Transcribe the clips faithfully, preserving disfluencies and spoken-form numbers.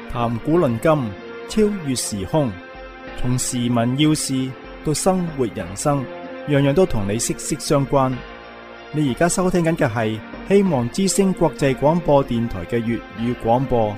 談古論今，超越時空，從時聞要事到生活人生，樣樣都同你息息相關。你而家收聽緊嘅係希望之聲國際廣播電台嘅粵語廣播。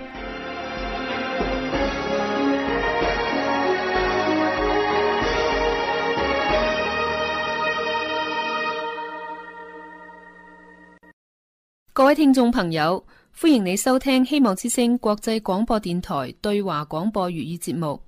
各位聽眾朋友，歡迎你收聽希望之聲國際廣播電台對華廣播粵語節目。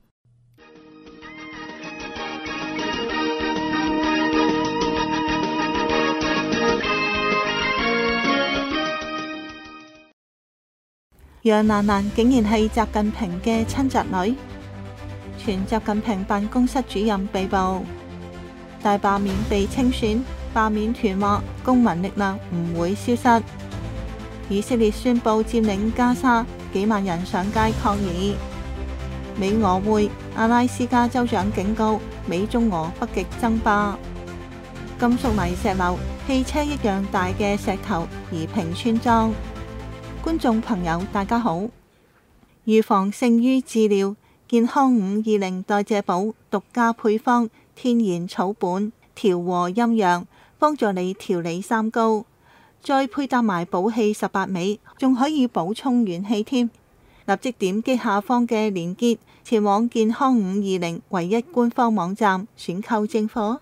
楊蘭蘭竟然係習近平嘅親侄女，前習近平辦公室主任被捕，大罷免被清選，罷免團話公民力量唔會消失。以色列宣布佔領加沙，幾萬人上街抗議。美俄會，阿拉斯加州長警告美中俄北極爭霸。金屬泥石流，汽車一樣大嘅石頭夷平村莊。觀眾朋友大家好，預防勝於治療，健康五二零代謝寶獨家配方，天然草本，調和陰陽，幫助你調理三高。再配搭埋補氣十八味，仲可以補充元氣添。立即點擊下方嘅連結，前往健康五二零唯一官方網站選購正貨。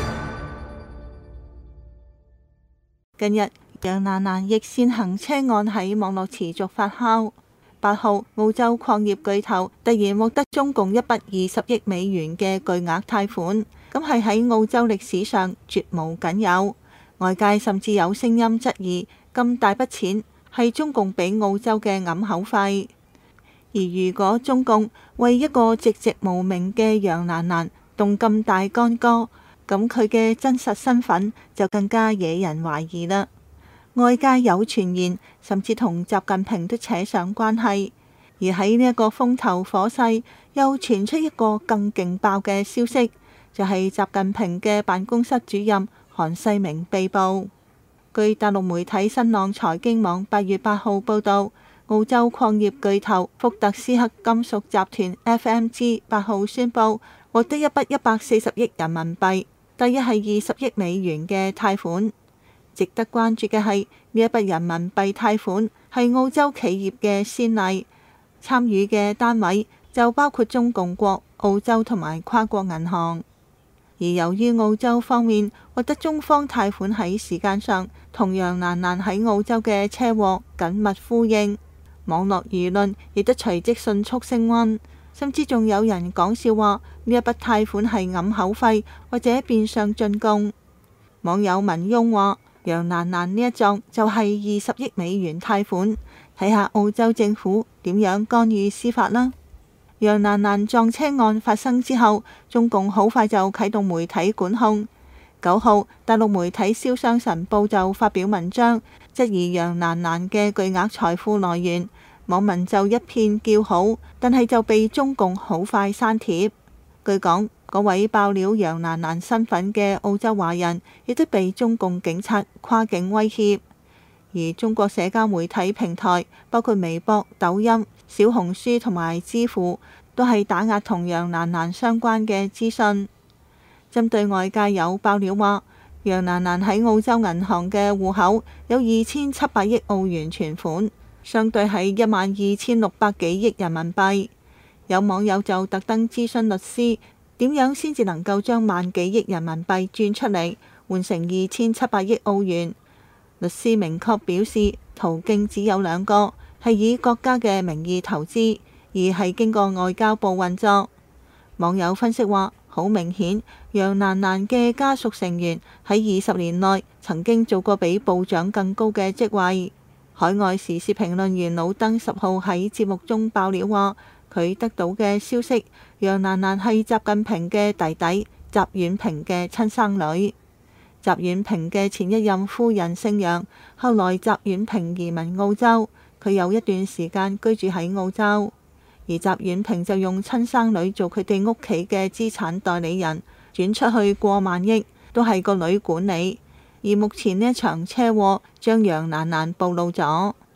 近日楊蘭蘭逆線行車案喺網絡持續發酵。八號澳洲礦業巨頭突然獲得中共一筆二十億美元嘅巨額貸款，咁係喺澳洲歷史上絕無僅有。外界甚至有聲音質疑，咁大筆錢係中共俾澳洲嘅揞口費。而如果中共為一個籍籍無名嘅楊蘭蘭動咁大干戈，咁佢嘅真實身份就更加惹人懷疑啦。外界有傳言，甚至同習近平都扯上關係。而喺呢一個風頭火勢，又傳出一個更勁爆嘅消息，就係習近平嘅辦公室主任韓世明被捕。據大陸媒體新浪財經網八月八號報道，澳洲礦業巨頭福特斯克金屬集團 F M G 八號宣布獲得一筆一百四十億人民幣，大約係二十億美元嘅貸款。值得關注嘅係呢一筆人民幣貸款係澳洲企業嘅先例，參與嘅單位就包括中共國、澳洲同埋跨國銀行。而由於澳洲方面獲得中方貸款喺時間上同楊蘭蘭喺澳洲嘅車禍緊密呼應，網絡輿論亦都隨即迅速升溫，甚至仲有人講笑話呢一筆貸款係揞口費或者變相進貢。網友文翁話：楊蘭蘭呢一樁就係二十億美元貸款，睇下澳洲政府點樣干預司法啦。楊蘭蘭撞車案發生之後，中共好快就啟動媒體管控。九號，大陸媒體《瀟湘晨報》就發表文章，質疑楊蘭蘭嘅巨額財富來源。網民就一片叫好，但係就被中共好快刪帖。據講，嗰位爆料楊蘭蘭身份嘅澳洲華人，亦都被中共警察跨境威脅。而中國社交媒體平台包括微博、抖音、小紅書同埋知乎，都係打壓同楊蘭蘭相關嘅資訊。針對外界有爆料話，楊蘭蘭喺澳洲銀行嘅戶口有二千七百億澳元存款，相對係一萬二千六百幾億人民幣。有網友就特登諮詢律師，點樣先至能夠將萬幾億人民幣轉出嚟，換成二千七百億澳元？律師明確表示，途徑只有兩個，係以國家嘅名義投資，而係經過外交部運作。網友分析話，好明顯，楊蘭蘭嘅家屬成員喺二十年內曾經做過比部長更高嘅職位。海外時事評論員老登十號喺節目中爆料話，佢得到嘅消息，楊蘭蘭係習近平嘅弟弟習遠平嘅親生女。習遠平嘅前一任夫人姓楊，後來習遠平移民澳洲，佢有一段時間居住喺澳洲，而習遠平就用親生女做佢哋屋企嘅資產代理人，轉出去過萬億，都係個女管理。而目前呢一場車禍將楊蘭蘭暴露咗。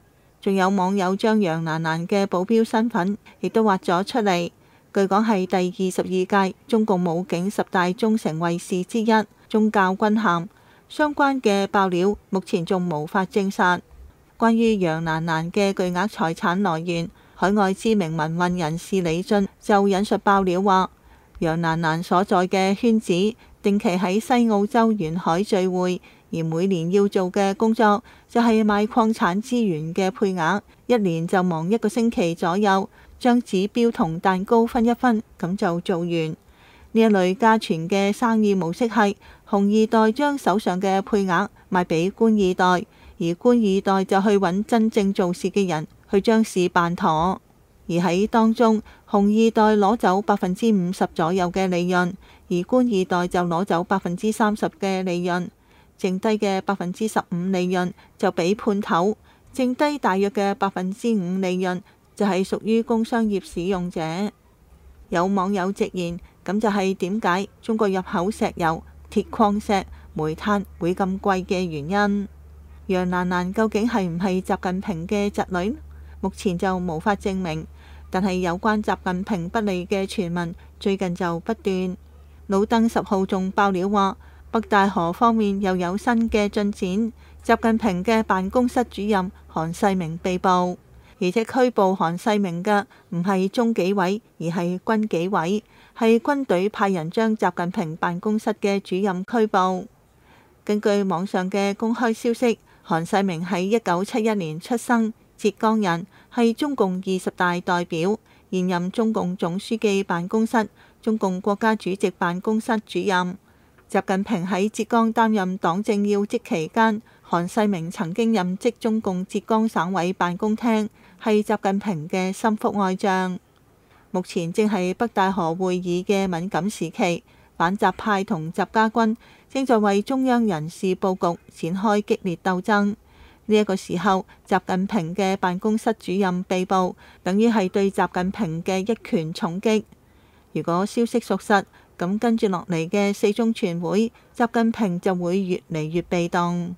仲有網友將楊蘭蘭嘅保鏢身份亦都挖咗出嚟，據講係第二十二屆中共武警十大忠誠衛士之一，宗教軍銜。相關嘅爆料目前仲無法證實。關於楊蘭蘭嘅巨額財產來源，海外知名民運人士李俊就引述爆料話，楊蘭蘭所在嘅圈子定期喺西澳洲沿海聚會，而每年要做嘅工作就係賣礦產資源嘅配額，一年就忙一個星期左右，將指標同蛋糕分一分，咁就做完。呢一類家傳嘅生意模式係紅二代將手上嘅配額賣俾官二代，而官二代就去揾真正做事嘅人去將事辦妥，而喺當中紅二代攞走百分之五十左右嘅利潤，而官二代就攞走百分之三十嘅利潤，剩低嘅百分之十五利潤就俾判頭，剩低大約嘅百分之五利潤就係屬於工商業使用者。有網友直言，咁就係點解中國入口石油、鐵礦石、煤炭會咁貴嘅原因。楊蘭蘭究竟係唔係習近平嘅侄女？目前就無法證明，但係有關習近平不利嘅傳聞最近就不斷。老登十號仲爆料話，北戴河方面又有新嘅進展，習近平嘅辦公室主任韓世明被捕，而且拘捕韓世明嘅唔係中紀委，而係軍紀委，係軍隊派人將習近平辦公室嘅主任拘捕。根據網上嘅公開消息，韓世明喺一九七一年出生，浙江人，係中共二十大代表，現任中共總書記辦公室、中共國家主席辦公室主任。習近平喺浙江擔任黨政要職期間，韓世明曾經任職中共浙江省委辦公廳，係習近平嘅心腹愛將。目前正係北戴河會議嘅敏感時期，反習派同習家軍正在為中央人事佈局展開激烈鬥爭。呢一個時候，習近平嘅辦公室主任被捕，等於係對習近平嘅一拳重擊。如果消息屬實，咁跟住落嚟嘅四中全會，習近平就會越嚟越被動。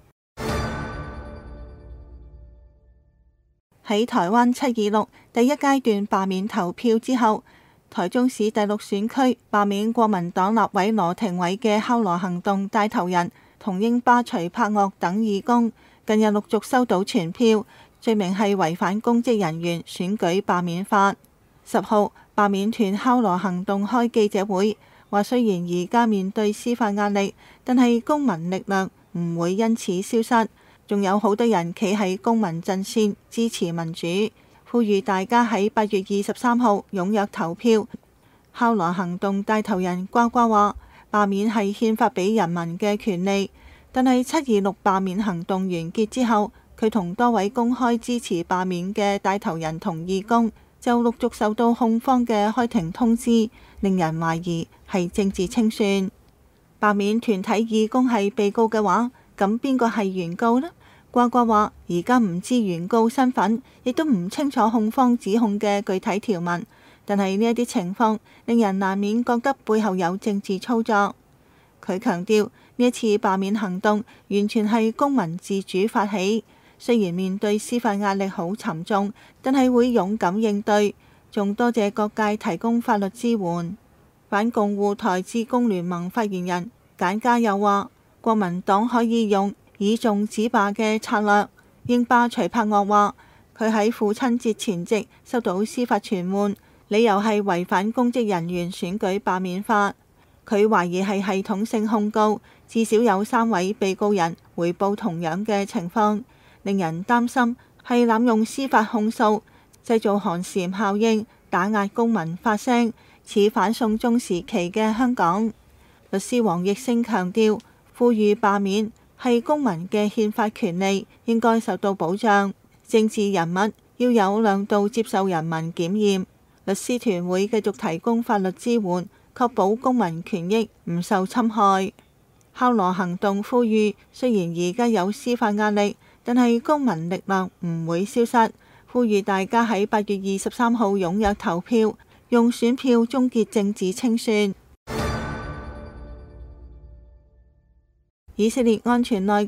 喺台灣七二六第一階段罷免投票之後，台中市第六選區罷免國民黨立委羅廷偉嘅敲鑼行動帶頭人同英巴徐柏岳等義工，近日陸續收到傳票，罪名係違反公職人員選舉罷免法。十號罷免團敲鑼行動開記者會，話雖然而家面對司法壓力，但係公民力量唔會因此消失，仲有好多人企喺公民陣線支持民主，呼籲大家喺八月二十三號踴躍投票。敲鑼行動帶頭人呱呱話，罷免係憲法俾人民嘅權利，但係七二六罷免行動完結之後，佢同多位公開支持罷免嘅帶頭人同義工就陸續受到控方嘅開庭通知，令人懷疑係政治清算。罷免團體義工係被告嘅話，咁邊個係原告呢？呱呱話而家唔知原告身份，亦都唔清楚控方指控嘅具體條文，但係呢一啲情況令人難免覺得背後有政治操作。佢強調呢一次罷免行動完全係公民自主發起，雖然面對司法壓力好沉重，但係會勇敢應對，仲多謝各界提供法律支援。反共護台致公聯盟發言人簡家又話，國民黨可以用以眾止罷嘅策略。英巴徐柏岳話，佢喺父親節前夕收到司法傳喚，理由係違反公職人員選舉罷免法。佢懷疑係系統性控告，至少有三位被告人回報同樣嘅情況，令人擔心係濫用司法控訴，製造寒蟬效應，打壓公民發聲，似反送中時期嘅香港。律師黃奕星強調，呼籲罷免係公民嘅憲法權利，應該受到保障。政治人物要有量度接受人民檢驗。律師團會繼續提供法律支援，確保公民權益唔受侵害。敲鑼行動呼籲，雖然而家有司法壓力，但係公民力量唔會消失。呼籲大家喺八月二十三號踴躍投票，用選票終結政治清算。以色列安全內閣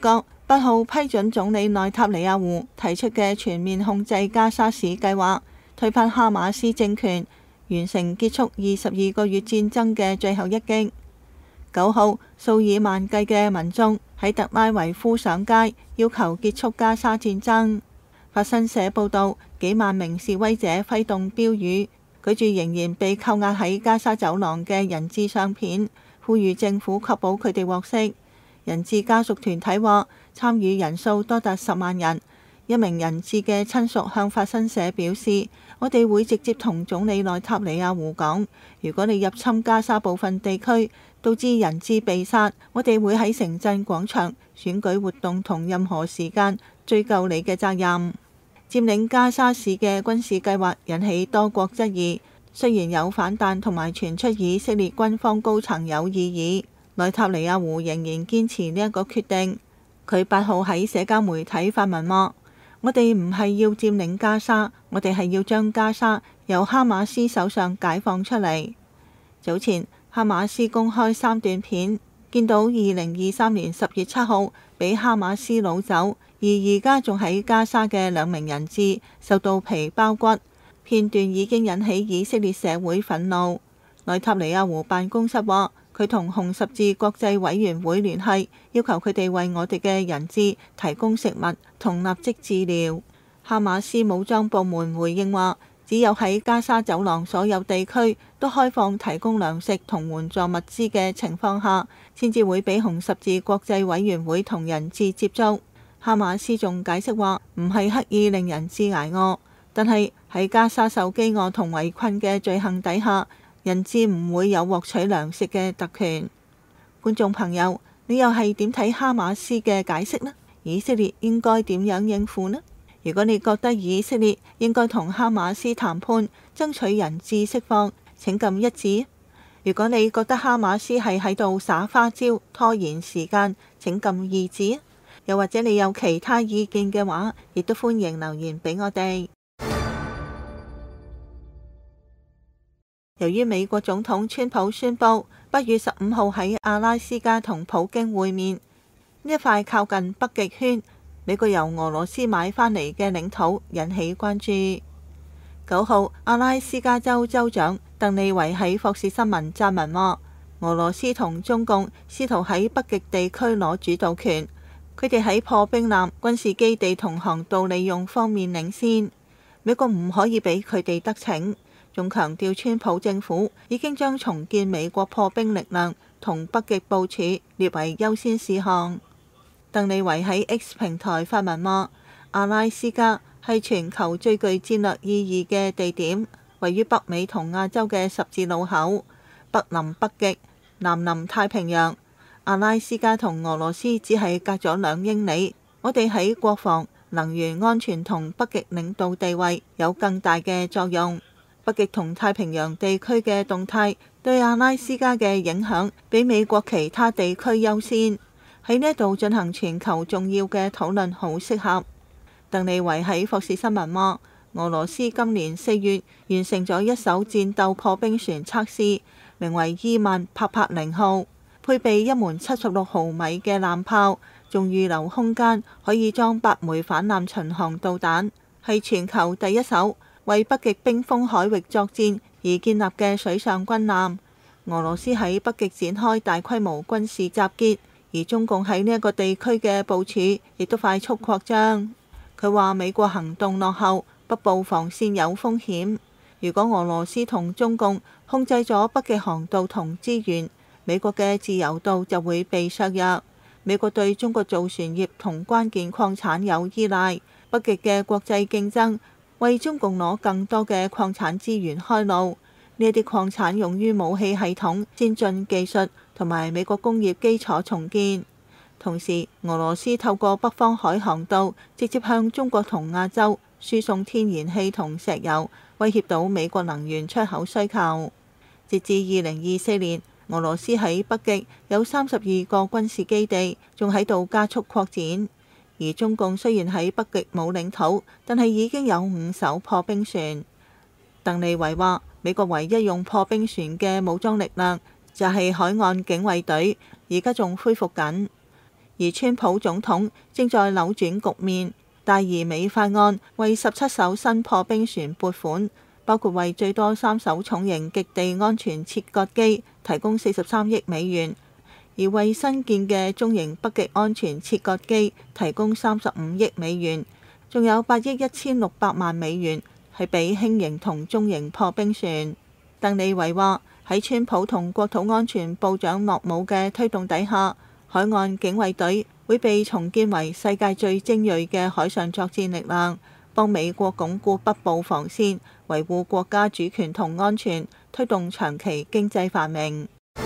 八號批准總理內塔尼亞胡提出嘅全面控制加沙市計劃，推翻哈馬斯政權，完成結束二十二個月戰爭嘅最後一擊。九號，數以萬計嘅民眾喺特拉維夫上街，要求結束加沙戰爭。法新社報道，幾萬名示威者揮動標語，舉住仍然被扣押喺加沙走廊嘅人質相片，呼籲政府確保佢哋獲釋。人質家屬團體話，參與人數多達十萬人。一名人質嘅親屬向法新社表示，我哋會直接同總理內塔尼亞胡講，如果你入侵加沙部分地區，導致人質被殺，我哋會喺城鎮廣場、選舉活動同任何時間追究你嘅責任。佔領加沙市嘅軍事計劃引起多國質疑，雖然有反彈同埋傳出以色列軍方高層有異議，內塔尼亞胡仍然堅持呢一個決定。佢八號喺社交媒體發文話：我哋唔係要佔領加沙，我哋係要將加沙由哈馬斯手上解放出嚟。早前哈馬斯公開三段片，見到二零二三年十月七號俾哈馬斯擄走，而而家仲喺加沙嘅兩名人質受到皮包骨。片段已經引起以色列社會憤怒。內塔尼亞胡辦公室話，佢同紅十字國際委員會聯繫，要求佢哋為我哋嘅人質提供食物同立即治療。哈馬斯武裝部門回應話，只有喺加沙走廊所有地區都開放提供糧食同援助物資嘅情況下，先至會俾紅十字國際委員會同人質接觸。哈馬斯仲解釋話，唔係刻意令人質捱餓，但係喺加沙受饑餓同圍困嘅罪行底下，人質唔會有獲取糧食嘅特權。觀眾朋友，你又係點睇哈馬斯嘅解釋呢？以色列應該點樣應付呢？如果你覺得以色列應該同哈馬斯談判，爭取人質釋放，請撳一字。如果你覺得哈馬斯係喺度耍花招，拖延時間，請撳二字。又或者你有其他意見嘅話，亦都歡迎留言俾我哋。由於美國總統川普宣布八月十五號喺阿拉斯加同普京會面，呢一塊靠近北極圈，美國由俄羅斯買返嚟嘅領土引起關注。九號，阿拉斯加州州長鄧利維喺霍士新聞撰文話，俄羅斯同中共試圖喺北極地區攞主導權，佢哋喺破冰艦、軍事基地同航道利用方面領先，美國唔可以俾佢哋得逞。仲強調川普政府已經將重建美國破冰力量同北極部署列為優先事項。鄧利維喺 X 平台發文話，阿拉斯加係全球最具戰略意義嘅地點，位於北美同亞洲嘅十字路口，北臨北極，南臨太平洋。阿拉斯加同俄羅斯只係隔咗兩英里，我哋喺國防、能源安全同北極領導地位有更大嘅作用。北極同太平洋地區嘅動態對阿拉斯加嘅影響比美國其他地區優先，喺呢度進行全球重要嘅討論好適合。鄧利維喺霍士新聞話，俄羅斯今年四月完成咗一艘戰鬥破冰船測試，名為伊萬帕帕寧號，配備一門七十六毫米嘅艦炮，仲預留空間可以裝八枚反艦巡航導彈，係全球第一艘為北極冰封海域作戰而建立嘅水上軍艦。俄羅斯喺北極展開大規模軍事集結，而中共喺呢一個地區嘅部署亦都快速擴張。佢話美國行動落後，北部防線有風險。如果俄羅斯同中共控制咗北極航道同資源，美國嘅自由度就會被削弱。美國對中國造船業同關鍵礦產有依賴，北極嘅國際競爭為中共攞更多嘅礦產資源開路，呢啲礦產用於武器系統、先進技術同埋美國工業基礎重建。同時，俄羅斯透過北方海航道直接向中國同亞洲輸送天然氣同石油，威脅到美國能源出口需求。截至二零二四年，俄羅斯喺北極有三十二個軍事基地，仲喺度加速擴展。而中共雖然喺北極冇領土，但係已經有五艘破冰船。鄧利維話，美國唯一用破冰船嘅武裝力量就係海岸警衛隊，而家仲恢復緊。 而川普總統正在扭轉局面。大而美法案為十七艘新破冰船撥款，包括為最多三艘重型極地安全切割機提供四十三億美元，而為新建嘅中型北極安全切割機提供三十五億美元，仲有八億一千六百萬美元係俾輕型同中型破冰船。鄧利維話喺川普同國土安全部長諾姆嘅推動底下，海岸警衛隊會被重建為世界最精銳嘅海上作戰力量，幫美國鞏固北部防線，維護國家主權同安全，推動長期經濟繁榮。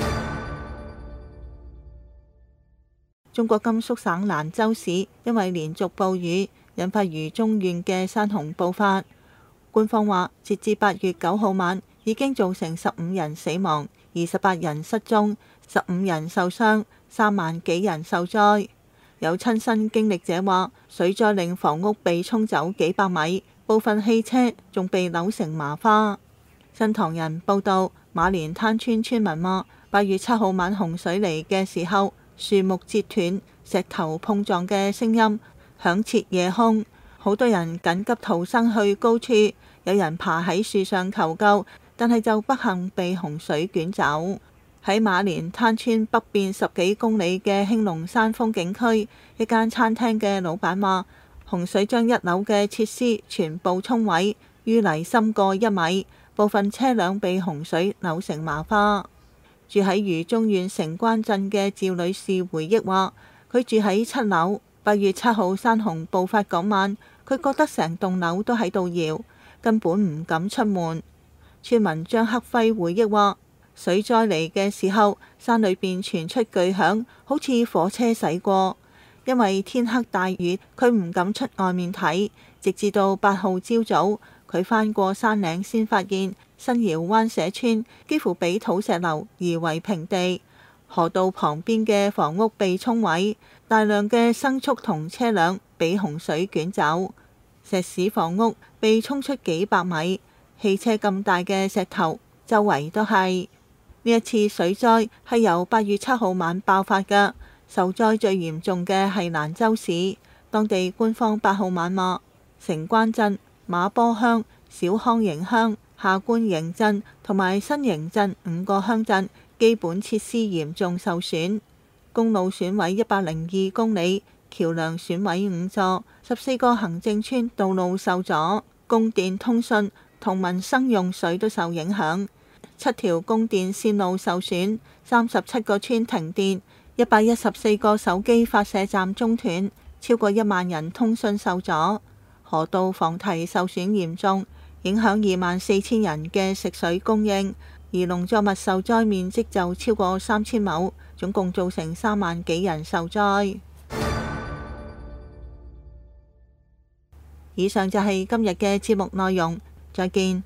中國甘肅省蘭州市因為連續暴雨，引發渝中縣嘅山洪暴發。官方話，截至八月九號晚，已經造成十五人死亡、二十八人失蹤、十五人受傷、三萬幾人受災。有親身經歷者話，水災令房屋被沖走幾百米，部分汽車仲被扭成麻花。新唐人報道，馬連灘村村民話，八月七號晚洪水嚟嘅時候，樹木折斷、石頭碰撞嘅聲音響徹夜空，好多人緊急逃生去高處，有人爬喺樹上求救，但係就不幸被洪水捲走。喺馬連灘村北邊十幾公里嘅興隆山風景區，一間餐廳嘅老闆話，洪水將一樓嘅設施全部沖毀，淤泥深過一米，部分車輛被洪水扭成麻花。住喺渝中縣城關鎮嘅趙女士回憶話，佢住喺七樓，八月七號山洪爆發嗰晚，佢覺得成棟樓都喺度搖，根本唔敢出門。村民張克輝回憶話，水災嚟嘅時候，山裏邊傳出巨響，好似火車駛過。因為天黑大雨，佢唔敢出外面睇，直至到八號朝早，佢翻過山嶺先發現新窑灣社村幾乎俾土石流夷為平地，河道旁邊嘅房屋被沖毀，大量嘅牲畜同車輛被洪水捲走，石屎房屋被沖出幾百米，汽車咁大嘅石頭周圍都係。呢一次水災係由八月七號晚爆發嘅，受災最嚴重嘅係蘭州市。當地官方八號晚話，城關鎮、馬坡鄉、小康營鄉、下關營鎮同埋新營鎮五個鄉鎮基本設施嚴重受損，公路損毀一百零二公里，橋梁損毀五座，十四個行政村道路受阻，供電通訊同民生用水都受影響。七條供電線路受損，三十七個村停電，一百一十四個手機發射站中斷，超過一萬人通訊受阻。河道防堤受損嚴重，影響二萬四千人嘅食水供應，而農作物受災面積就超過三千畝，總共造成三萬幾人受災。以上就係今日嘅節目內容，再見。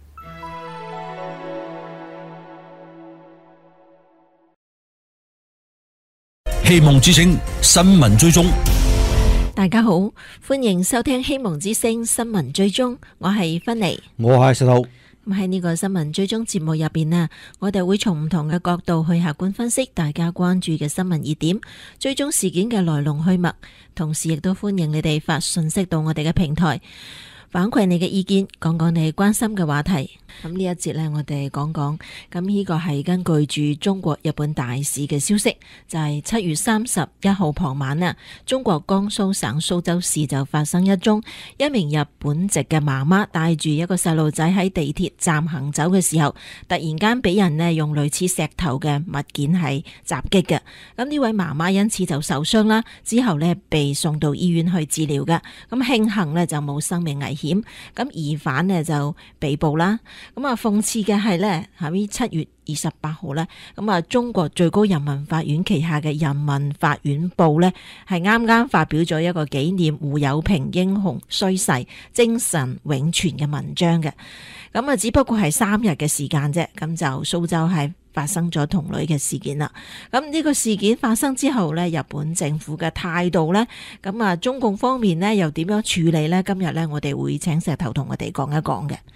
希望之聲新聞追蹤， 大家好，歡迎收聽希望之聲新聞追蹤，我係芬妮， 我係石頭。 咁喺呢個新聞追蹤節目入邊啊，我哋會從唔同嘅角度去客觀分析大家關注嘅新聞熱點，追蹤事件嘅來龍去脈，同時亦都歡迎你哋發信息到我哋嘅平台，反饋你嘅意見，講講你關心嘅話題。咁呢一節呢，我哋講講，咁呢個係根據住中國日本大使嘅消息，就係七月三十一號傍晚啊，中國江蘇省蘇州市就發生一宗一名日本籍嘅媽媽帶住一個細路仔喺地鐵站行走嘅時候，突然間俾人呢用類似石頭嘅物件係襲擊嘅。咁呢位媽媽因此就受傷啦，之後呢被送到醫院去治療嘅。咁慶幸呢就冇生命危險。咁疑犯呢就被捕啦。咁啊，諷刺嘅係呢，喺七月二十八號呢，咁啊，中國最高人民法院旗下嘅人民法院報呢，係啱啱發表咗一個紀念胡友平英雄須逝、精神永存嘅文章嘅。咁啊，只不過係三日嘅時間啫，咁就蘇州係發生咗同類嘅事件啦。咁呢個事件發生之後呢，日本政府嘅態度呢，咁啊，中共方面呢又點樣處理呢？今日呢，我哋會請石頭同我哋講一講嘅。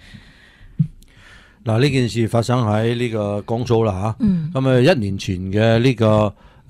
嗱，呢件事發生喺呢個江蘇啦吓，咁啊、嗯、一年前嘅呢、這個誒、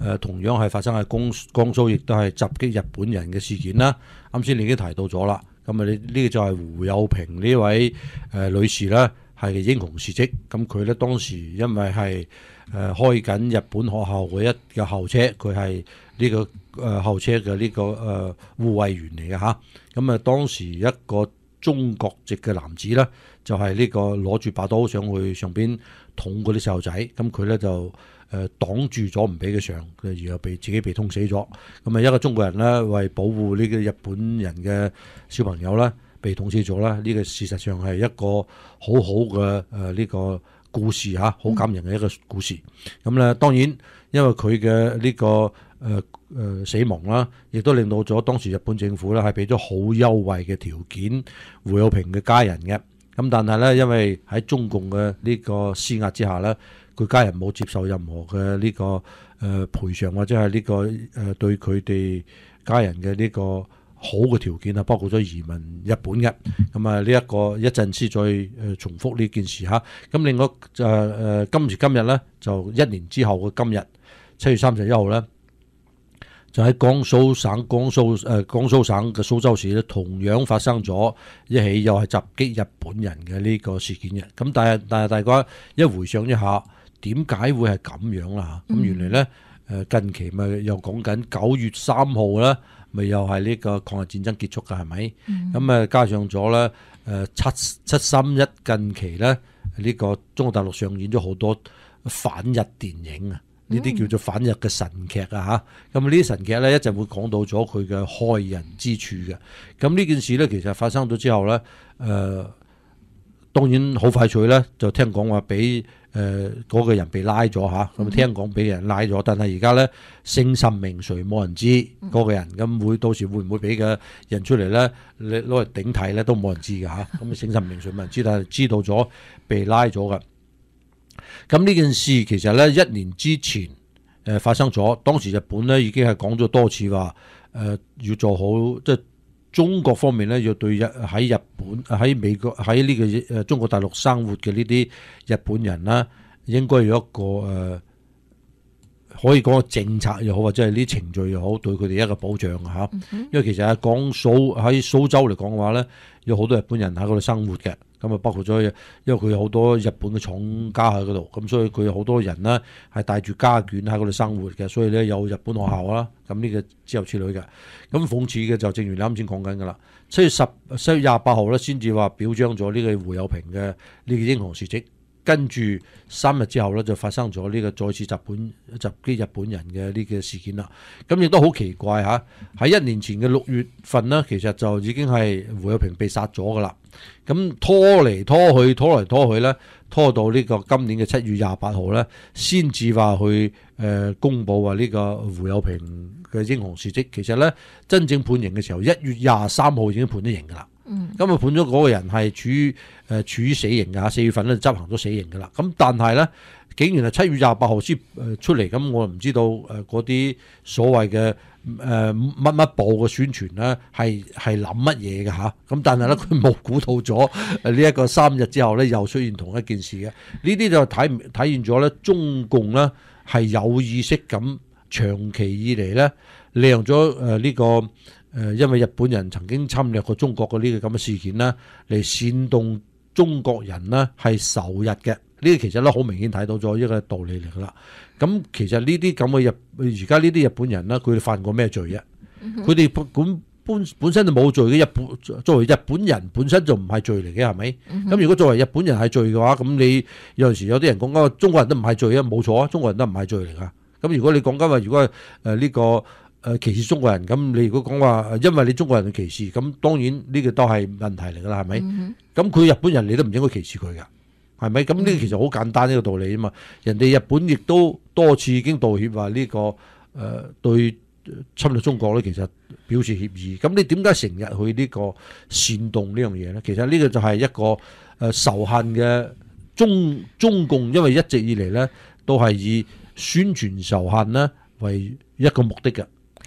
誒同樣係發生喺江江蘇，亦都係襲擊日本人嘅事件啦。啱先你已經提到咗啦，咁啊，你呢個就係胡友平呢位誒女士咧，係英雄事跡。咁佢咧當時因為係誒開緊日本學校嘅一嘅校車，佢係呢個誒校車嘅呢個誒護衛員嚟嘅嚇。咁啊，當時一個中國籍嘅男子咧，就係呢個攞住把刀上去上邊捅嗰啲細路仔，咁佢咧就誒擋住咗唔俾佢上，佢然後被自己被捅死咗。咁啊，一個中國人咧為保護呢個日本人嘅小朋友咧被捅死咗啦，呢個事實上係一個好好嘅誒呢個故事嚇，好感人嘅一個故事。咁咧當然因為佢嘅呢個誒誒、呃、死亡啦，亦都令到咗當時日本政府咧係俾咗好優惠嘅條件胡友平嘅家人嘅。咁但係咧，因為喺中共嘅呢個施壓之下咧，佢家人冇接受任何嘅呢、這個誒、呃、賠償或者係呢、這個誒、呃、對佢哋家人嘅呢個好嘅條件啊，包括咗移民日本嘅。咁啊，呢一個一陣先再誒重複呢件事嚇。咁另外就誒、呃、今時今日咧，就一年之後嘅今日七月三十一號咧，就喺江蘇省江蘇誒、呃、江蘇省嘅蘇州市咧，同樣發生咗一起又係襲擊日本人嘅呢個事件嘅。咁但係但係大家一回想一下，點解會係咁樣啦？咁、嗯、原來咧誒近期咪又講緊九月三號咧，咪又係呢個抗日戰爭結束㗎，係咪？咁誒、嗯、加上咗咧誒七七三一近期咧，呢、這個中國大陸上演咗好多反日電影啊！呢啲叫做反日嘅神劇啊嚇，咁呢啲神劇咧一陣會講到咗佢嘅害人之處嘅。咁呢件事咧其實發生咗之後咧，誒、呃、當然好快脆咧就聽講話俾誒嗰個人被拉咗嚇，咁聽講俾人拉咗，但係而家咧姓甚名誰冇人知嗰個人，咁會到時會唔會俾嘅人出嚟咧，你攞嚟頂替咧都冇人知嘅嚇，咁姓甚名誰冇人知，但係知道咗被拉咗嘅。咁呢件事其實咧一年之前誒發生咗，當時日本咧已經係講咗多次話誒要做好，即係中國方面咧要對日喺日本喺美國喺呢個誒中國大陸生活嘅呢啲日本人啦，應該有一個誒可以講個政策又好，或者係啲程序又好，對佢哋一個保障嚇。因為其實喺江蘇喺蘇州嚟講嘅話咧，有好多日本人喺嗰度生活嘅。咁啊，包括咗，因為佢有好多日本嘅廠家喺嗰度，咁所以佢有好多人呢係帶住家眷喺嗰度生活嘅，所以咧有日本學校啦，咁呢個之後之類嘅。咁諷刺嘅就正如你啱先講緊噶啦，七月十七月廿八號咧先至話表彰咗呢個胡友平嘅呢個英雄事蹟，跟住三日之後咧就發生咗呢個再次襲本襲擊日本人嘅呢個事件啦。咁亦都好奇怪嚇，喺一年前嘅六月份呢，其實就已經係胡友平被殺咗噶啦。咁拖嚟拖去，拖嚟拖去咧，拖到呢個今年嘅七月廿八號咧，先至話去誒、呃、公佈話呢個胡友平嘅英雄事蹟。其實咧，真正判刑嘅時候，一月廿三號已經判咗刑噶啦。嗯，咁啊判咗嗰個人係處於誒、呃、處於死刑㗎，四月份咧執行咗死刑㗎啦。咁但係咧，竟然係七月廿八號先誒出嚟，咁我唔知道誒嗰啲所謂嘅誒乜乜部嘅宣傳咧係係諗乜嘢嘅嚇。咁但係咧佢冇估到咗誒呢一個三日之後咧又出現同一件事嘅。呢啲就體體現咗咧中共咧係有意識咁長期以嚟咧利用咗誒呢個。誒，因為日本人曾經侵略過中國嘅呢個咁嘅事件啦，嚟煽動中國人呢係仇日嘅，呢啲其實咧好明顯睇到咗一個道理嚟噶啦。咁其實呢啲咁嘅日，而家呢啲日本人呢，佢哋犯過咩罪啊？佢哋本本本身就冇罪嘅，日本作為日本人本身就唔係罪嚟嘅，係咪？咁、嗯、如果作為日本人係罪嘅話，咁你有陣時有啲人講緊中國人都唔係罪啊，冇錯啊，中國人都唔係罪嚟噶。咁如果你講緊話，如果誒呢個。誒歧視中國人，咁你如果講話因為你中國人嘅歧視，咁當然呢個都係問題嚟㗎啦，係咪？咁佢、嗯、日本人你都唔應該歧視佢㗎，係咪？咁呢個其實好簡單呢個道理啊嘛。人哋日本亦都多次已經道歉話呢、呢個誒、呃、對侵略中國咧，其實表示歉意。咁你點解成日去呢個煽動呢樣嘢咧？其實呢個就係一個誒仇恨嘅中中共，因為一直以嚟咧都係以宣傳仇恨咧為一個目的嘅。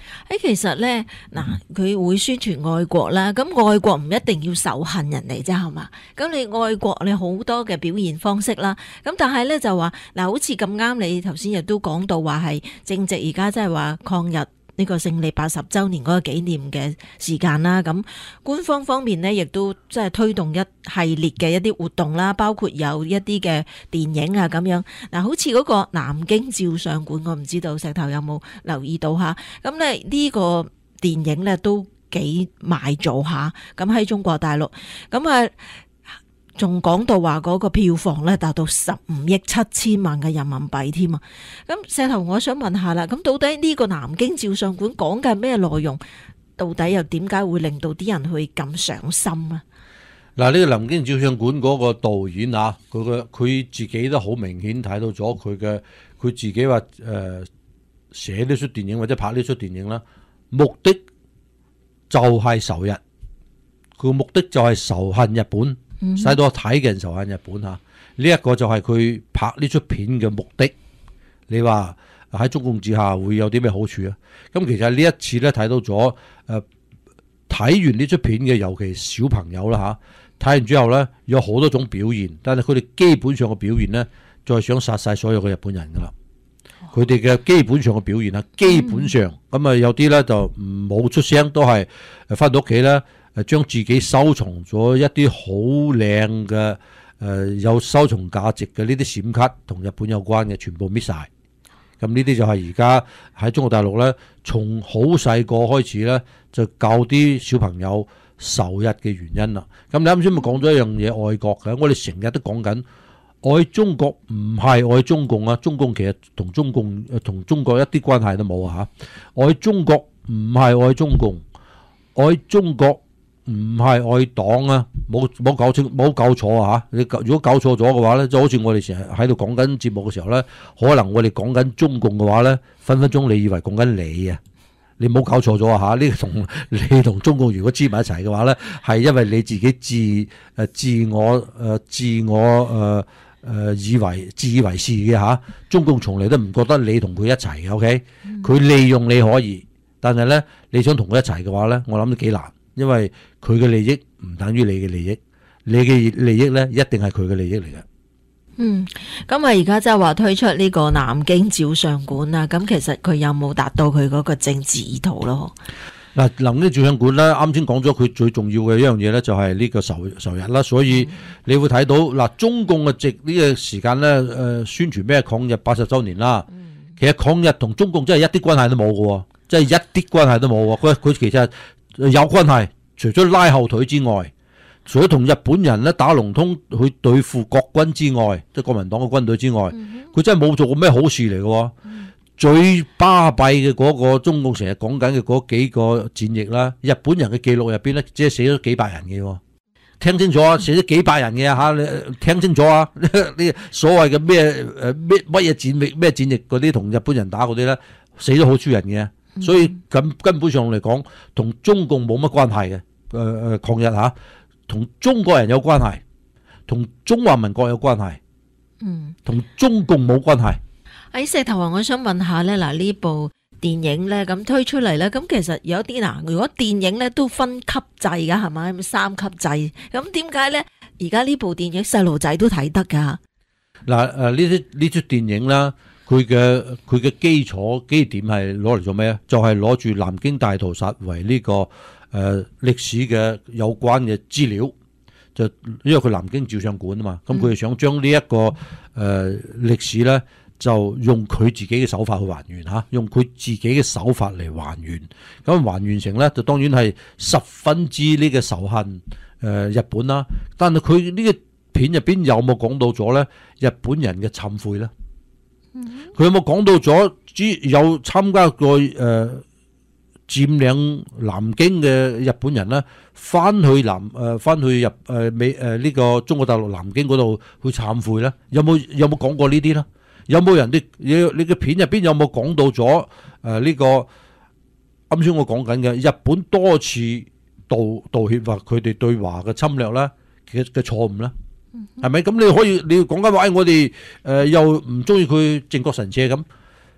誒，其實咧，嗱，佢會宣傳愛國啦，咁愛國唔一定要仇恨人嚟啫，係嘛？咁你愛國，你好多嘅表現方式啦。咁但係咧就話，嗱，好似咁啱，你頭先亦都講到話係正值而家即係話抗日呢個勝利八十週年嗰個紀念嘅時間啦。咁官方方面呢，亦都即係推動一系列嘅一啲活動啦，包括有一啲嘅電影啊咁樣。嗱，好似嗰個南京照相館，我唔知道石頭有冇留意到吓。咁咧呢個電影咧都幾賣座下，咁喺中國大陸，咁啊仲講到話嗰個票房咧達到十五億七千萬嘅人民幣添啊！咁石頭，我想問下啦，咁到底呢個南京照相館講嘅係咩內容？到底又點解會令到啲人去咁上心啊？ 嗱，呢個南京照相館嗰個導演啊，佢嘅佢自己都好明顯睇到咗佢嘅，佢自己話誒寫呢出電影或者拍呢出電影啦，目的就係仇日，佢嘅目的就係仇恨日本。使到我睇嘅人仇恨日本嚇，呢、這、一個就係佢拍呢出片嘅目的。你話喺中共之下會有啲咩好處啊？咁其實呢一次咧睇到咗誒，睇完呢出片嘅，尤其小朋友啦嚇，睇完之後咧有好多種表現，但係佢哋基本上嘅表現咧，就係想殺晒所有嘅日本人噶啦。佢哋嘅基本上嘅表現啊，基本上咁啊有啲咧就冇出聲，都係誒翻到屋企咧。誒將自己收藏咗一啲好靚嘅誒有收藏價值嘅呢啲閃卡同日本有關嘅，全部搣晒。咁呢啲就係而家喺中國大陸咧，從好細個開始咧，就教啲小朋友仇日嘅原因啦。咁你啱先咪講咗一樣嘢愛國嘅，我哋成日都講緊愛中國唔係愛中共啊，中共其實同中共同中國一啲關係都冇啊嚇。愛中國唔係愛中共，愛中國。唔係愛黨啊，冇冇搞清冇搞錯啊嚇！你如果搞錯咗嘅話咧，就好似我哋成日喺度講緊節目嘅時候咧，可能我哋講緊中共嘅話咧，分分鐘你以為講緊你啊！你冇搞錯咗啊嚇！呢個同你同中共如果黐埋一齊嘅話咧，係因為你自己自誒自我誒自我誒誒、呃呃、以為自以為是嘅嚇。中共從嚟都唔覺得你同佢一齊嘅 ，OK？佢利用你可以，但係咧你想同佢一齊嘅話咧，我諗都幾難。因為佢嘅利益唔等於你嘅利益，你嘅利益咧一定係佢嘅利益嚟嘅。 嗯，咁啊而家即係話推出呢個南京照相館啦，咁其實佢有冇達到佢嗰個政治意圖咯？ 嗱，南京照相館咧，啱先講咗佢最重要嘅一樣嘢咧，就係呢個仇仇日啦。所以你會睇到嗱，中共嘅直呢個時間咧，誒宣傳咩抗日八十週年啦。其實抗日同中共真係一啲關係都冇嘅，真係一啲關係都冇。佢佢其實有關係，除咗拉後腿之外，除咗同日本人咧打龍通去對付國軍之外，即係國民黨嘅軍隊之外，佢、嗯、真係冇做過咩好事嚟嘅。嗯、最巴閉嘅嗰個中共成日講緊嘅嗰幾個戰役啦，日本人嘅記錄入邊咧，只係寫咗幾百人嘅。聽清楚啊，寫咗幾百人嘅吓，你聽清楚啊！呢所謂嘅咩誒咩乜嘢戰役咩戰役嗰啲同日本人打嗰啲咧，死咗好少人嘅。所以咁根本上嚟講，同中共冇乜關係嘅，誒、呃、誒抗日嚇，同、啊、中國人有關係，同中華民國有關係，嗯，同中共冇關係。 喺石頭啊，我想問下咧，嗱呢部電影咧咁推出嚟咧，咁其實有啲嗱，如果電影咧都分級制㗎，係咪三級制？咁點解咧？而家呢部電影細路仔都睇得㗎？ 嗱誒，呢啲呢出電影啦。佢嘅佢嘅基礎基點係攞嚟做咩啊？就係攞住南京大屠殺為呢、這個誒、呃、歷史嘅有關嘅資料，就因為佢南京照相館啊嘛，咁佢就想將呢、這、一個誒、呃、歷史咧，就用佢自己嘅手法去還原嚇，用佢自己嘅手法嚟還原，咁還原成咧就當然係十分之呢個仇恨誒、呃、日本啦。但係佢呢個片入邊有冇講到咗咧日本人嘅懺悔咧？佢有冇講到咗？只有參加過誒、呃、佔領南京嘅日本人咧，翻去南誒翻、呃、去入誒美誒呢個中國大陸南京嗰度去懺悔咧？有冇有冇講過呢啲咧？有冇人啲你你嘅片入邊有冇講到咗誒呢個啱先我講緊嘅日本多次道道歉話佢哋對華嘅侵略咧嘅嘅錯誤咧？係咪咁？你可以你要講緊話，我哋誒又唔中意佢靖國神社咁，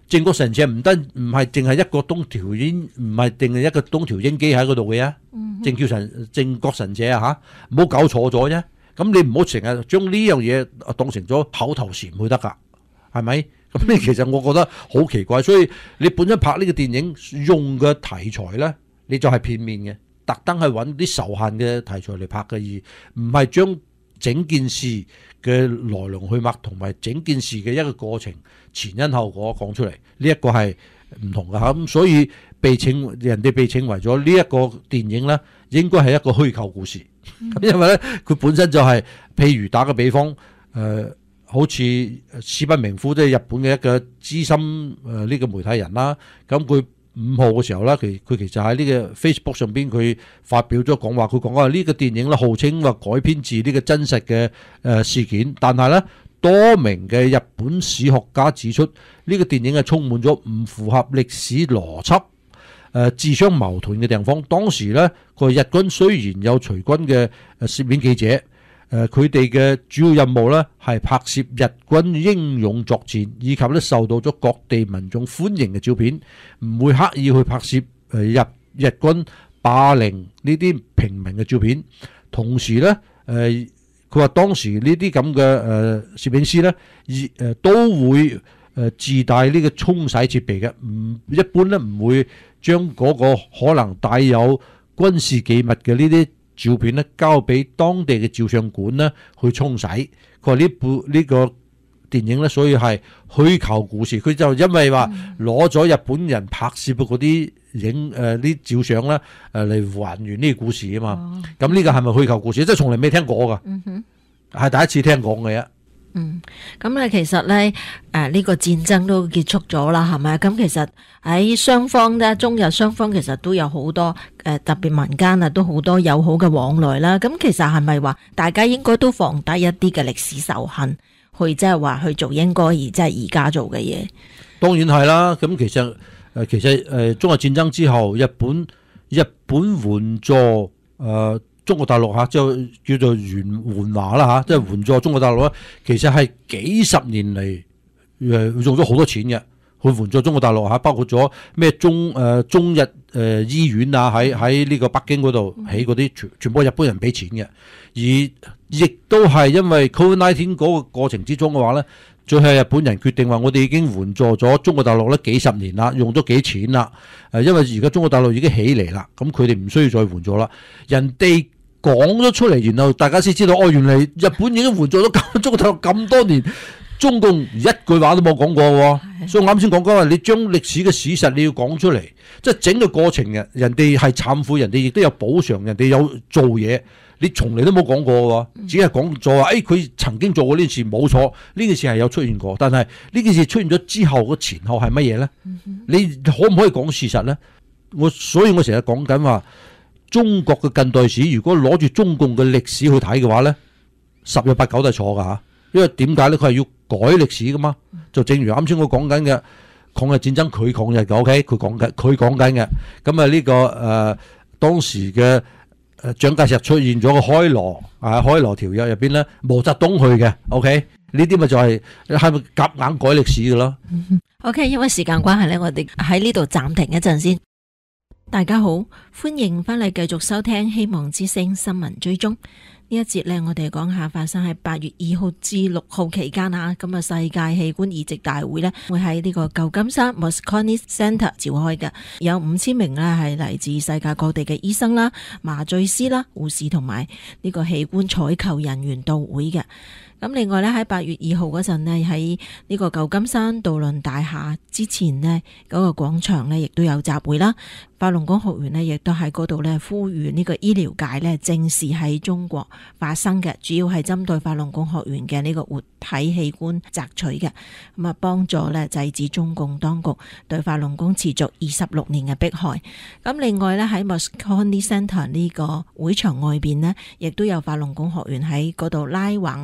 靖國神社唔得，唔係淨係一個東條英，唔係淨係一個東條英機喺嗰度嘅啊。靖叫神靖國神社啊嚇，唔好搞錯咗啫。咁你唔好成日將呢樣嘢當成咗口頭禪去得㗎，係咪？咁呢其實我覺得好奇怪，所以你本身拍呢個電影用嘅題材咧，你就係片面嘅，特登係揾啲仇恨嘅題材嚟拍嘅，而唔係將整件事嘅來龍去脈同埋整件事嘅一個過程前因後果講出嚟，呢一個係唔同嘅嚇。咁所以被稱人哋被稱為咗呢一個電影咧，應該係一個虛構故事。咁因為咧佢本身就係、是，譬如打個比方，誒、呃。好似市不明夫，即係日本嘅一個資深誒呢個媒體人啦。咁佢五號嘅時候咧，佢佢其實喺呢個 Facebook 上邊佢發表咗講話，佢講話呢個電影咧號稱話改編自呢個真實嘅誒事件，但係咧多名嘅日本史學家指出，呢個電影係充滿咗唔符合歷史邏輯、誒自相矛盾嘅地方。當時咧，佢日軍雖然有隨軍嘅誒攝影記者。誒佢哋嘅主要任務咧係拍攝日軍英勇作戰，以及咧受到咗各地民眾歡迎嘅照片，唔會刻意去拍攝誒日日軍霸凌呢啲平民嘅照片。同時咧，誒佢話當時呢啲咁嘅誒攝影師咧，誒都會誒自帶呢個沖洗設備嘅，唔一般咧唔會將嗰個可能帶有軍事機密嘅呢啲照片咧交俾當地嘅照相館咧去沖洗。佢話呢部呢個電影咧，所以係虛構故事。佢就因為話攞咗日本人拍攝嘅嗰啲影誒啲照相咧誒嚟還原呢個故事啊嘛。咁呢個係咪虛構故事？即係從嚟未聽過噶， 嗯哼， 係第一次聽講嘅啫。 嗯，咁咧其實咧，誒呢個戰爭都結束咗啦，係咪？咁其實喺雙方咧，中日雙方其實都有好多誒，特別民間啊，都好多友好嘅往來啦。咁其實係咪話大家應該都放低一啲嘅歷史仇恨，去即係話去做應該而即係而家做嘅嘢？ 當然係啦。咁其實誒，其實誒，中日戰爭之後，日本日本援助誒。呃中國大陸嚇，即係叫做援援華啦嚇，即係援助中國大陸啦。其實係幾十年嚟誒用咗好多錢嘅去援助中國大陸嚇，包括咗咩中誒中日誒醫院啊，喺喺呢個北京嗰度起嗰啲全全部日本人俾錢嘅。而亦都係因為 Covid 十九 嗰個過程之中嘅話咧，最後日本人決定話我哋已經援助咗中國大陸咧幾十年啦，用咗幾錢啦。誒，因為而家中國大陸已經起嚟啦，咁佢哋唔需要再援助啦。人哋講咗出嚟，然後大家先知道哦，原嚟日本已經援助咗咁中國大陸咁多年，中共一句話都冇講過喎。所以我啱先講講話，你將歷史嘅事實你要講出嚟，即係整個過程嘅，人哋係懺悔，人哋亦都有補償，人哋有做嘢，你從嚟都冇講過喎，只係講咗話，誒佢曾經做過呢件事，冇錯，呢件事係有出現過，但係呢件事出現咗之後個前後係乜嘢咧？你可唔可以講事實咧？我所以我成日講緊話。中國嘅近代史，如果攞住中共嘅歷史去睇嘅話咧，十有八九都係錯噶嚇。因為點解咧？佢係要改歷史噶嘛。就正如啱先我講緊嘅抗日戰爭，佢抗日嘅 ，OK， 佢講緊，佢講緊嘅。咁啊呢個誒、呃、當時嘅誒蔣介石出現咗個開羅啊開羅條約入邊咧，毛澤東去嘅 ，OK， 呢啲咪就係係咪夾硬改歷史嘅咯、 嗯、？OK， 因為時間關係咧，我哋喺呢度暫停一陣先。大家好，歡迎翻嚟繼續收聽希望之聲新聞追蹤。呢一節呢，我哋講下發生喺八月二號至六號期間啊，咁啊世界器官移植大會呢，會喺呢個舊金山 Moscone Center 召開嘅，有五千名呢係嚟自世界各地嘅醫生啦、麻醉師啦、護士同埋呢個器官採購人員到會嘅。咁另外咧喺八月二號嗰陣呢，喺呢個舊金山渡輪大廈之前呢，嗰個廣場呢亦都有集會啦。法輪功學員呢亦都喺嗰度呢呼籲呢個醫療界呢正視喺中國發生嘅，主要係針對法輪功學員嘅呢個活體器官摘取嘅，咁啊幫助呢制止中共當局對法輪功持續二十六年嘅迫害。咁另外呢，喺 Moscone Center 呢個會場外邊呢，亦都有法輪功學員喺嗰度拉橫額啦。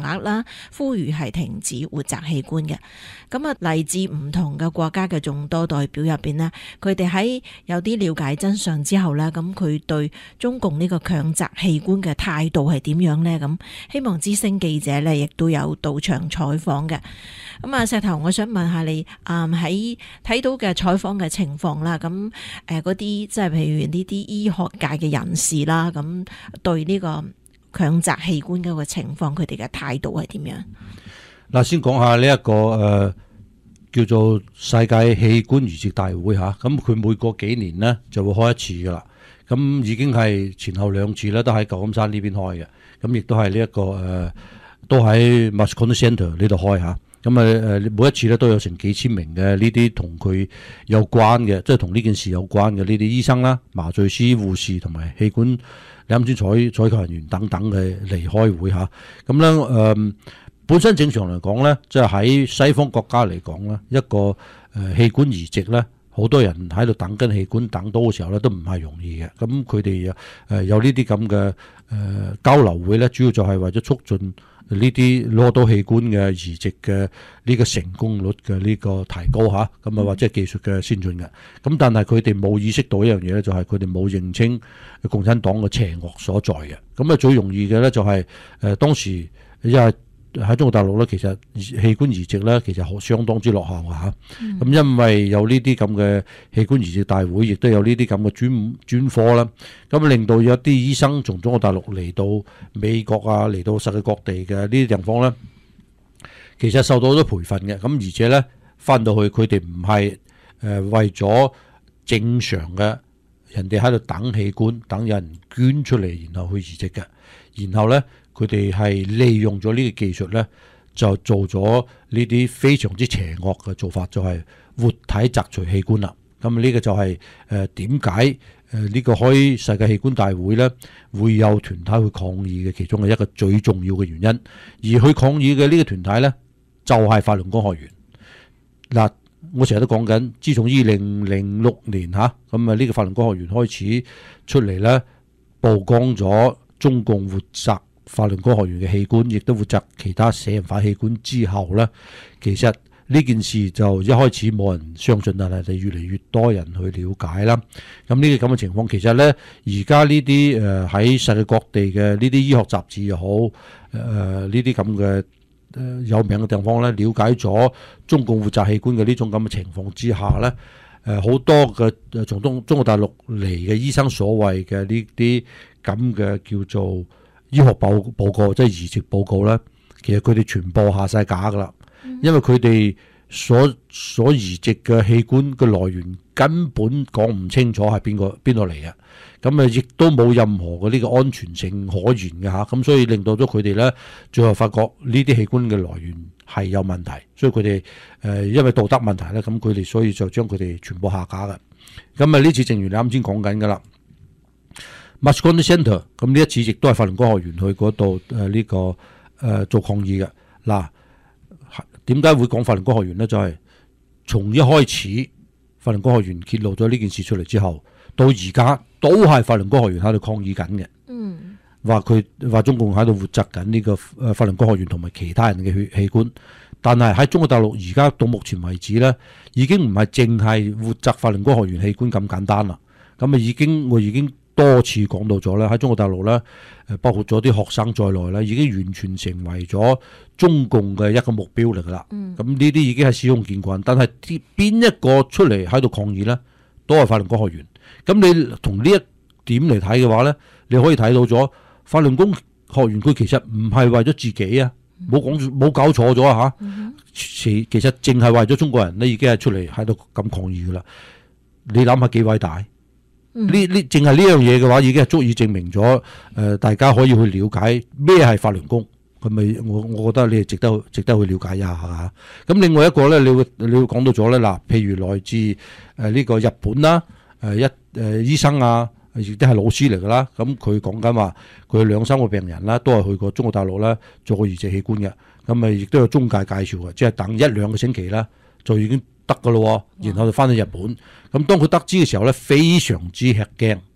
啦，呼籲係停止活摘器官嘅。咁啊，嚟自唔同嘅國家嘅眾多代表入邊呢，佢哋喺有啲了解真相之後呢，咁佢對中共呢個強摘器官嘅態度係點樣呢？咁希望之聲記者呢亦都有到場採訪嘅。咁啊，石頭，我想問下你，啊喺睇到嘅採訪嘅情況啦，咁誒嗰啲即係譬如呢啲醫學界嘅人士啦，咁對呢個強摘器官嘅個情況，佢哋嘅態度係點樣？ 嗱，先講下呢、這、一個誒、呃、叫做世界器官移植大會嚇，咁佢每個幾年呢就會開一次噶啦，咁已經係前後兩次咧，都喺舊金山呢邊開嘅，咁亦都係呢一個誒、呃、都喺 Moscone Center 呢度開嚇。咁啊誒每一次咧都有成幾千名嘅呢啲同佢有關嘅，即係同呢件事有關嘅呢啲醫生啦、麻醉師、護士同埋器官你啱先採採購人員等等嘅嚟開會嚇。咁咧誒本身正常嚟講咧，即係喺西方國家嚟講咧，一個誒、呃、器官移植咧，好多人喺度等緊器官等到嘅時候咧，都唔係容易嘅。咁佢哋誒有呢啲咁嘅誒交流會咧，主要就係為咗促進呢啲攞到器官嘅移植嘅呢個成功率嘅呢個提高嚇，咁啊或者係技術嘅先進嘅。咁但係佢哋冇意識到一樣嘢咧，就係佢哋冇認清共產黨嘅邪惡所在嘅。咁啊最容易嘅咧就係誒當時因為喺中國大陸咧，其實器官移植咧其實好相當之落後啊嚇。咁、嗯、因為有呢啲咁嘅器官移植大會，亦都有呢啲咁嘅專專科啦，咁令到有啲醫生從中國大陸嚟到美國啊，嚟到世界各地嘅呢啲地方咧，其實受到好多培訓嘅。咁而且咧翻到去佢哋唔係誒為咗正常嘅人哋喺度等器官，等有人捐出嚟，然後去移植嘅，然後咧。佢哋係利用咗呢個技術咧，就做咗呢啲非常之邪惡嘅做法，就係、是、活體摘除器官啦。咁呢個就係誒點解誒呢個開世界器官大會咧，會有團體去抗議嘅其中嘅一個最重要嘅原因。而去抗議嘅呢個團體咧，就係、是、法輪功學員。嗱，我成日都講緊，自從二零零六年嚇，咁啊呢個法輪功學員開始出嚟咧，曝光咗中共活摘法輪功學員嘅器官，亦都活摘其他死人化器官之後呢，其實呢件事就一開始冇人相信，但係越嚟越多人去了解啦。咁呢個咁嘅情況，其實呢，而家呢啲誒喺世界各地嘅呢啲醫學雜誌又好，誒呢啲咁嘅誒有名嘅地方呢，了解咗中共活摘器官嘅呢種咁嘅情況之下呢，誒、呃、好多嘅誒從中中國大陸嚟嘅醫生所謂嘅呢啲咁嘅叫做醫學報報告，即係移植報告咧，其實佢哋全部下晒架噶啦，因為佢哋所所移植嘅器官嘅來源根本講唔清楚係邊個邊度嚟嘅，咁啊亦都冇任何嘅呢個安全性可言嘅嚇，咁所以令到咗佢哋咧，最後發覺呢啲器官嘅來源係有問題，所以佢哋誒因為道德問題咧，咁佢哋所以就將佢哋全部下架嘅。咁啊呢次正如你啱先講緊噶啦。Moscone Center 咁呢一次亦都係法輪功學員去嗰度誒呢個誒、呃、做抗議嘅。嗱，點解會講法輪功學員呢？就係、是、從一開始法輪功學員揭露咗呢件事出嚟之後，到而家都係法輪功學員喺度抗議緊嘅。嗯，話佢話中共喺度活摘緊呢個誒法輪功學員同埋其他人嘅血器官，但係喺中國大陸而家到目前為止咧，已經唔係淨係活摘法輪功學員器官咁簡單啦。咁啊已經我已經。多次講到咗咧，喺中國大陸咧，誒包括咗啲學生在內咧，已經完全成為咗中共嘅一個目標嚟噶啦。咁呢啲已經係司空見慣，但係邊一個出嚟喺度抗議咧，都係法輪功學員。咁你從呢一點嚟睇嘅話咧，你可以睇到咗法輪功學員佢其實唔係為咗自己啊，冇講冇搞錯咗啊嚇。其其實淨係為咗中國人咧，已經係出嚟喺度咁抗議噶啦。你諗下幾偉大？呢呢淨係呢樣嘢嘅話，已經係足以證明咗誒、呃，大家可以去了解咩係法輪功。咁咪我我覺得你係值得值得去了解一下嚇。咁另外一個咧，你會你會講到咗咧嗱，譬如來自誒呢個日本啦，誒、呃、一誒、呃、醫生啊，亦都係老師嚟㗎啦。咁佢講緊話，佢兩三個病人啦，都係去過中國大陸咧做過移植器官嘅。咁咪亦都有中介介紹嘅，即係等一兩個星期啦，就已經得㗎咯。然後就翻去日本。咁當佢得知嘅時候咧，非常之吃驚，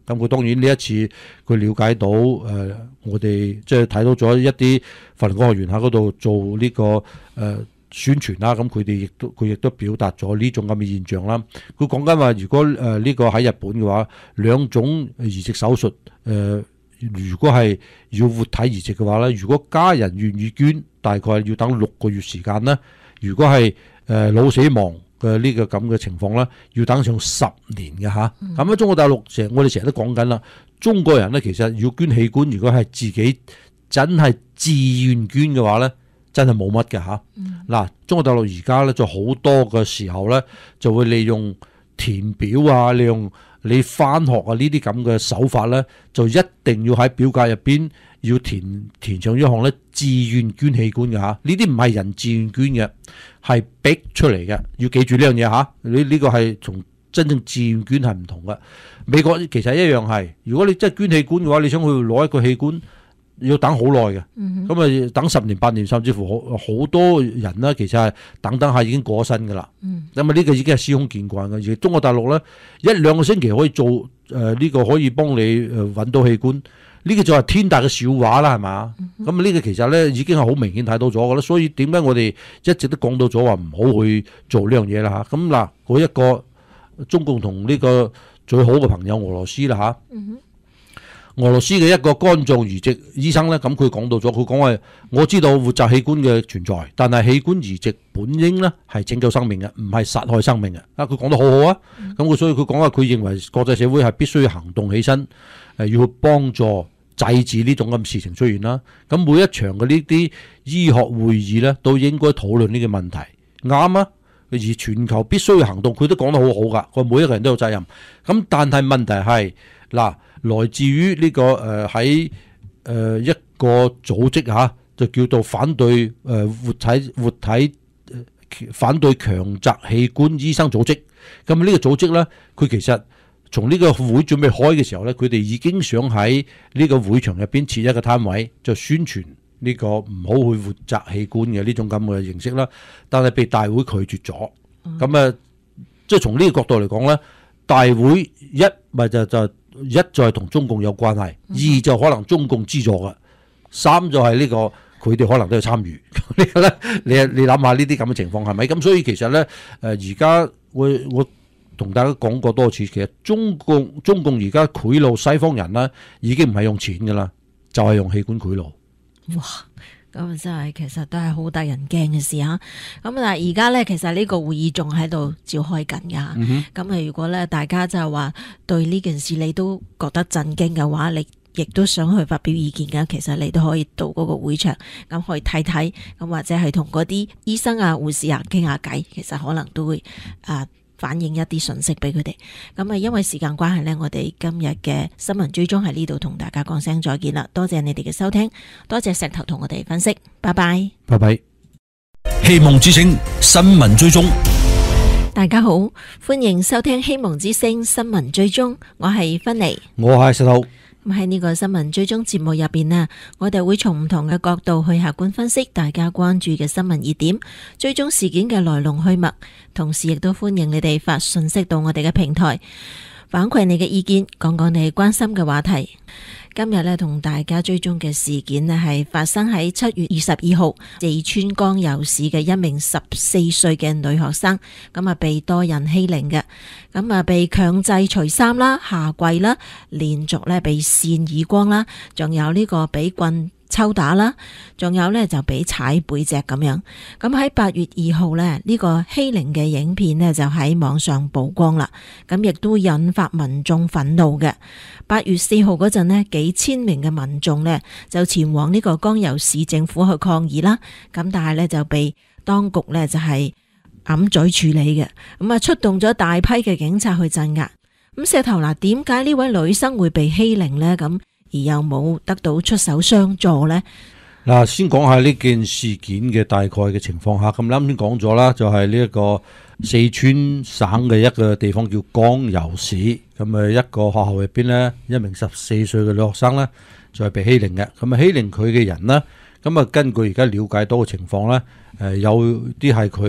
咁佢當然呢一次佢了解到誒、呃，我哋即係睇到咗一啲法輪功學員喺嗰度做呢、這個誒、呃、宣傳啦。咁佢哋亦都佢亦都表達咗呢種咁嘅現象啦。佢講緊話，如果誒呢、呃這個喺日本嘅話，兩種移植手術誒、呃，如果係要活體移植嘅話咧，如果家人願意捐，大概要等六個月時間啦。如果係誒腦死亡嘅呢個咁嘅情況咧，要等上十年嘅吓。咁喺、嗯、中國大陸成，我哋成日都講緊啦，中國人咧其實要捐器官，如果係自己真係自願捐嘅話咧，真係冇乜嘅吓。嗱、嗯，中國大陸而家咧就好多嘅時候咧，就會利用填表啊，利用你翻學啊呢啲咁嘅手法咧，就一定要喺表格入邊要填填上一項咧自願捐器官嘅吓。呢啲唔係人自願捐嘅，係逼出嚟嘅。要記住呢樣嘢吓，你呢個係從真正自願捐係唔同嘅。美國其實一樣係，如果你真係捐器官嘅話，你想去攞一個器官，要等好耐嘅，咁啊、嗯、哼等十年八年，甚至乎好好多人呢，其實係等等下已經過身噶啦。咁啊呢個已經係司空見慣嘅。而中國大陸咧，一兩個星期可以做誒呢、呃這個可以幫你誒揾到器官，呢、這個就係天大嘅笑話啦，係嘛？咁啊、嗯、哼呢個其實咧已經係好明顯睇到咗嘅啦。所以點解我哋一直都講到咗話唔好去做呢樣嘢啦嚇？咁嗱，嗰一個中共同呢個最好嘅朋友俄羅斯啦嚇。嗯俄羅斯嘅一個肝臟移植醫生咧，咁佢講到咗，佢講話我知道活摘器官嘅存在，但係器官移植本應咧係拯救生命嘅，唔係殺害生命嘅。啊，佢講得好好啊，咁佢、嗯、所以佢講話佢認為國際社會係必須要行動起身，誒要去幫助制止呢種咁事情出現啦。咁每一場嘅呢啲醫學會議咧，都應該討論呢個問題，啱啊。而全球必須要行動，佢都講得好好噶，佢每一個人都有責任。咁但係問題係嗱。來自於呢、這個誒喺誒一個組織嚇、啊，就叫做反對誒、呃、活體活體、呃、反對強摘器官醫生組織。咁呢個組織咧，佢其實從呢個會準備開嘅時候咧，佢哋已經想喺呢個會場入邊設一個攤位，就宣傳呢個唔好去活摘器官嘅呢種咁嘅形式啦。但係被大會拒絕咗。咁、嗯、啊，即係從呢個角度嚟講咧，大會一咪就就。一就係同中共有關係，二就可能中共資助嘅，三就係呢、這個佢哋可能都要參與。呢個咧，你你諗下呢啲咁嘅情況係咪？咁所以其實咧，誒而家我我同大家講過多次，其實中共中共而家賄賂西方人咧，已經唔係用錢噶啦，就係、是、用器官賄賂。 哇！咁真係其實都係好得人驚嘅事啊！咁但係而家咧，其實呢個會議仲喺度召開緊噶。咁啊、嗯哼，如果咧大家就係話對呢件事你都覺得震驚嘅話，你亦都想去發表意見嘅，其實你都可以到嗰個會場，咁可以睇睇，咁或者係同嗰啲醫生啊、護士啊傾下偈，其實可能都會啊。反映一啲信息俾佢哋，咁啊，因為時間關係呢，我哋今日嘅新聞追蹤喺呢度同大家講聲再見啦，多謝你哋嘅收聽，多謝石頭同我哋分析，拜拜， 拜拜。 希望之聲新聞追蹤， 大家好，歡迎收聽希望之聲新聞追蹤，我係芬妮， 我係石頭。 咁喺呢個新聞追蹤節目入邊呢，我哋會從唔同嘅角度去客觀分析大家關注嘅新聞熱點，追蹤事件嘅來龍去脈，同時亦都歡迎你哋發信息到我哋嘅平台，反饋你嘅意見，講講你關心嘅話題。今日呢，同大家追蹤嘅事件呢，係發生喺七月二十二號，四川江油市嘅一名十四歲嘅女學生，咁啊被多人欺凌嘅，咁啊被強制除衫啦、下跪啦，連續咧被扇耳光啦，仲有呢個俾棍抽打啦，仲有呢就俾踩背脊咁樣。咁喺八月二號呢，呢個欺凌嘅影片呢就喺網上曝光啦，咁亦都引發民眾憤怒嘅。八月四號嗰陣呢，幾千名嘅民眾呢就前往呢個江油市政府去抗議啦，咁但係呢就被當局呢就係揞嘴處理嘅，咁啊出動咗大批嘅警察去鎮壓。咁石頭嗱，點解呢位女生會被欺凌呢？咁而又冇得到出手相助呢？ 嗱，先講下呢件事件嘅大概嘅情況下，咁啱先講咗啦，就係呢一個四川省嘅一個地方叫江油市，咁啊一個學校入邊呢，一名十四歲嘅女學生呢，就係被欺凌嘅，咁啊欺凌佢嘅人呢，咁啊根據而家了解到嘅情況呢，誒有啲係佢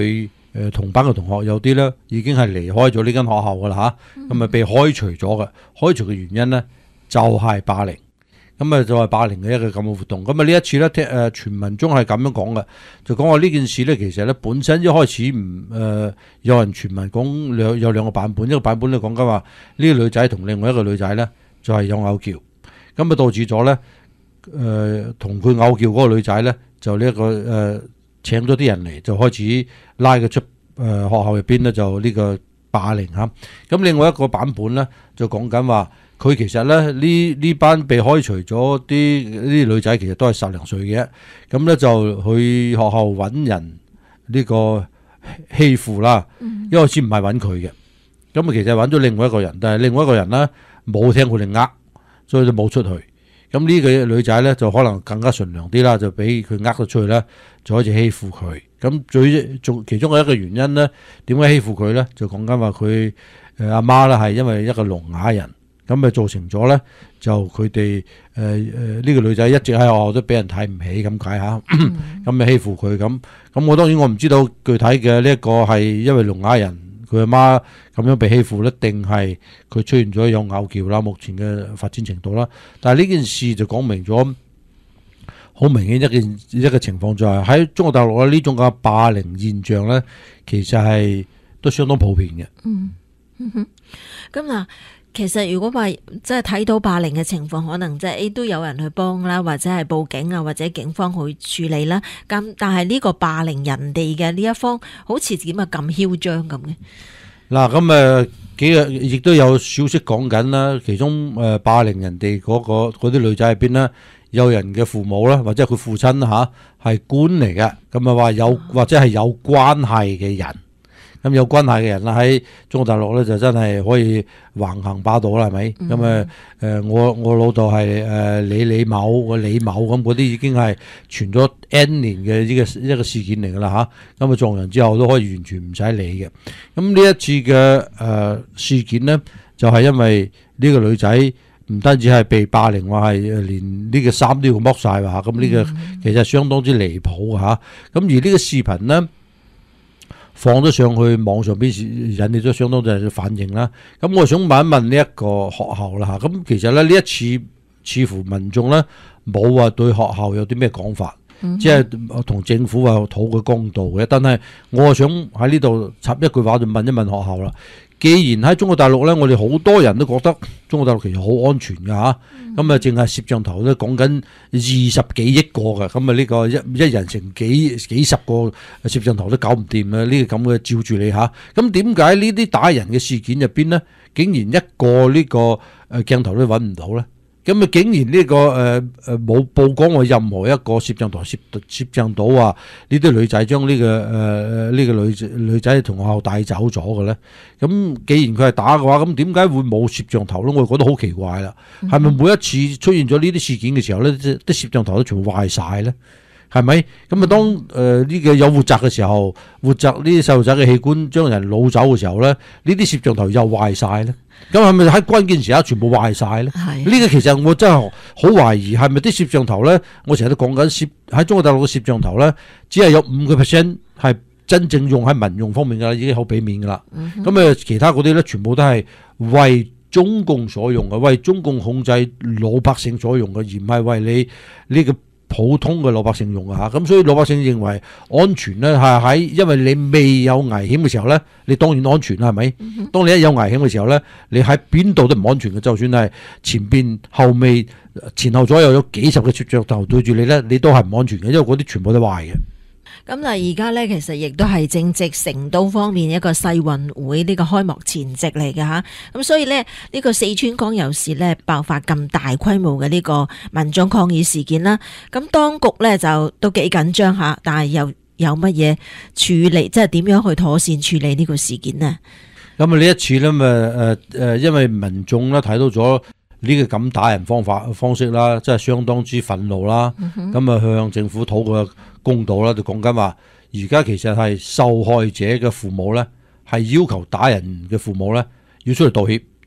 誒同班嘅同學有啲咧已經係離開咗呢間學校噶啦嚇，咁啊被開除咗嘅，開除嘅原因咧就係霸凌。咁啊，就係霸凌嘅一個咁嘅活動。咁啊，呢一次咧，聽誒傳聞中係咁樣講嘅，就講話呢件事咧，其實咧本身一開始唔誒、呃、有人傳聞講兩有兩個版本，一個版本咧講緊話呢個女仔同另外一個女仔咧就係有拗撬，咁啊導致咗咧誒同佢拗撬嗰個女仔咧就呢、這、一個誒、呃、請咗啲人嚟，就開始拉佢出誒、呃、學校入邊咧就呢個霸凌嚇。咁另外一個版本咧就講緊話。佢其實咧呢呢班被開除咗啲呢啲女仔，其實都係十零歲嘅，咁咧就去學校揾人呢個欺負啦。一開始唔係揾佢嘅，咁啊其實揾咗另外一個人，但係另外一個人咧冇聽佢哋呃，所以就冇出去。咁呢個女仔咧就可能更加純良啲啦，就俾佢呃咗出去咧，就開始欺負佢。咁最仲其中嘅一個原因咧，點解欺負佢咧？就講緊話佢誒阿媽咧係因為一個聾啞人。咁咪造成咗咧，就佢哋誒誒呢個女仔一直喺學校都俾人睇唔起咁解嚇，咁咪欺負佢咁。咁我當然我唔知道具體嘅呢一個係因為聾啞人佢阿媽咁樣被欺負咧，定係佢出現咗有拗撬啦，目前嘅發展程度啦。但係呢件事就講明咗好明顯一件一個情況，就係喺中國大陸咧呢種嘅霸凌現象咧，其實係都相當普遍嘅。 嗯嗯哼，咁嗱。其實如果話即係睇到霸凌嘅情況，可能即係都有人去幫啦，或者係報警啊，或者警方去處理啦。咁但係呢個霸凌人哋嘅呢一方，好似點啊咁囂張咁嘅。 嗱，咁誒幾日亦都有消息講緊啦，其中誒霸凌人哋嗰個嗰啲女仔入邊咧，有人嘅父母啦，或者佢父親嚇係官嚟嘅，咁啊話有或者係有關係嘅人。咁有關係嘅人啦，喺中國大陸咧就真係可以橫行霸道啦，係咪？咁啊誒，我我老豆係誒李李某個李某咁，嗰啲已經係傳咗 N 年嘅呢個一個事件嚟㗎啦嚇。咁啊撞人之後都可以完全唔使理嘅。咁呢一次嘅誒、呃、事件呢，就係、是、因為呢個女仔唔單止係被霸凌，話係連呢個衫都要剝晒話，咁呢個其實相當之離譜㗎嚇。咁而呢個視頻呢，放咗上去網上邊，引起咗相當大嘅反應啦。咁我想問一問呢一個學校啦嚇。咁其實咧呢一次似乎民眾咧冇話對學校有啲咩講法，嗯、即係同政府話討個公道嘅。但係我想喺呢度插一句話，就問一問學校啦。既然喺中國大陸咧，我哋好多人都覺得中國大陸其實好安全㗎嚇，咁啊淨係攝像頭咧講緊二十幾億個嘅，咁啊呢個一一人成幾幾十個攝像頭都搞唔掂啊！呢個咁嘅照住你嚇，咁點解呢啲打人嘅事件入邊呢，竟然一個呢個誒鏡頭都揾唔到咧？咁啊，竟然呢、這個誒誒冇曝光過任何一個攝像頭攝攝像到話呢啲女仔將呢、這個誒誒呢個女女仔同學校帶走咗嘅咧？咁既然佢係打嘅話，咁點解會冇攝像頭咧？我覺得好奇怪啦。係咪、嗯、每一次出現咗呢啲事件嘅時候咧，啲攝像頭都全部壞晒咧？係咪？咁啊，當誒呢、呃這個有活摘嘅時候，活摘呢啲細路仔嘅器官將人擄走嘅時候咧，呢啲攝像頭又壞晒咧？咁係咪喺關鍵時刻全部壞晒咧？呢的個其實我真係好懷疑，係咪啲攝像頭咧？我成日都講緊攝喺中國大陸嘅攝像頭咧，只係有五個 percent 係真正用喺民用方面噶啦，已經好俾面噶啦。咁啊、嗯哼，其他嗰啲咧，全部都係為中共所用嘅，為中共控制老百姓所用嘅，而唔係為你呢個普通嘅老百姓用啊。咁所以老百姓認為安全咧，係喺因為你未有危險嘅時候咧，你當然安全啦，係咪？嗯、哼當你一有危險嘅時候咧，你喺邊度都唔安全嘅。就算係前邊後尾前後左右有幾十個攝像頭對住你咧，你都係唔安全嘅，因為嗰啲全部都壞嘅。 咁嗱，而家咧其實亦都係正值成都方面一個世運會呢個開幕前夕嚟嘅吓，咁所以咧呢個四川江油市咧爆發咁大規模嘅呢個民眾抗議事件啦，咁當局咧就都幾緊張吓，但係又有乜嘢處理，即係點樣去妥善處理呢個事件呢？ 咁啊呢一次咧，咪誒誒，因為民眾咧睇到咗呢個咁打人方法方式啦，即係相當之憤怒啦，咁啊、嗯、哼向政府討個公道啦，就講緊話，而家其實係受害者嘅父母咧，係要求打人嘅父母咧，要出嚟道歉，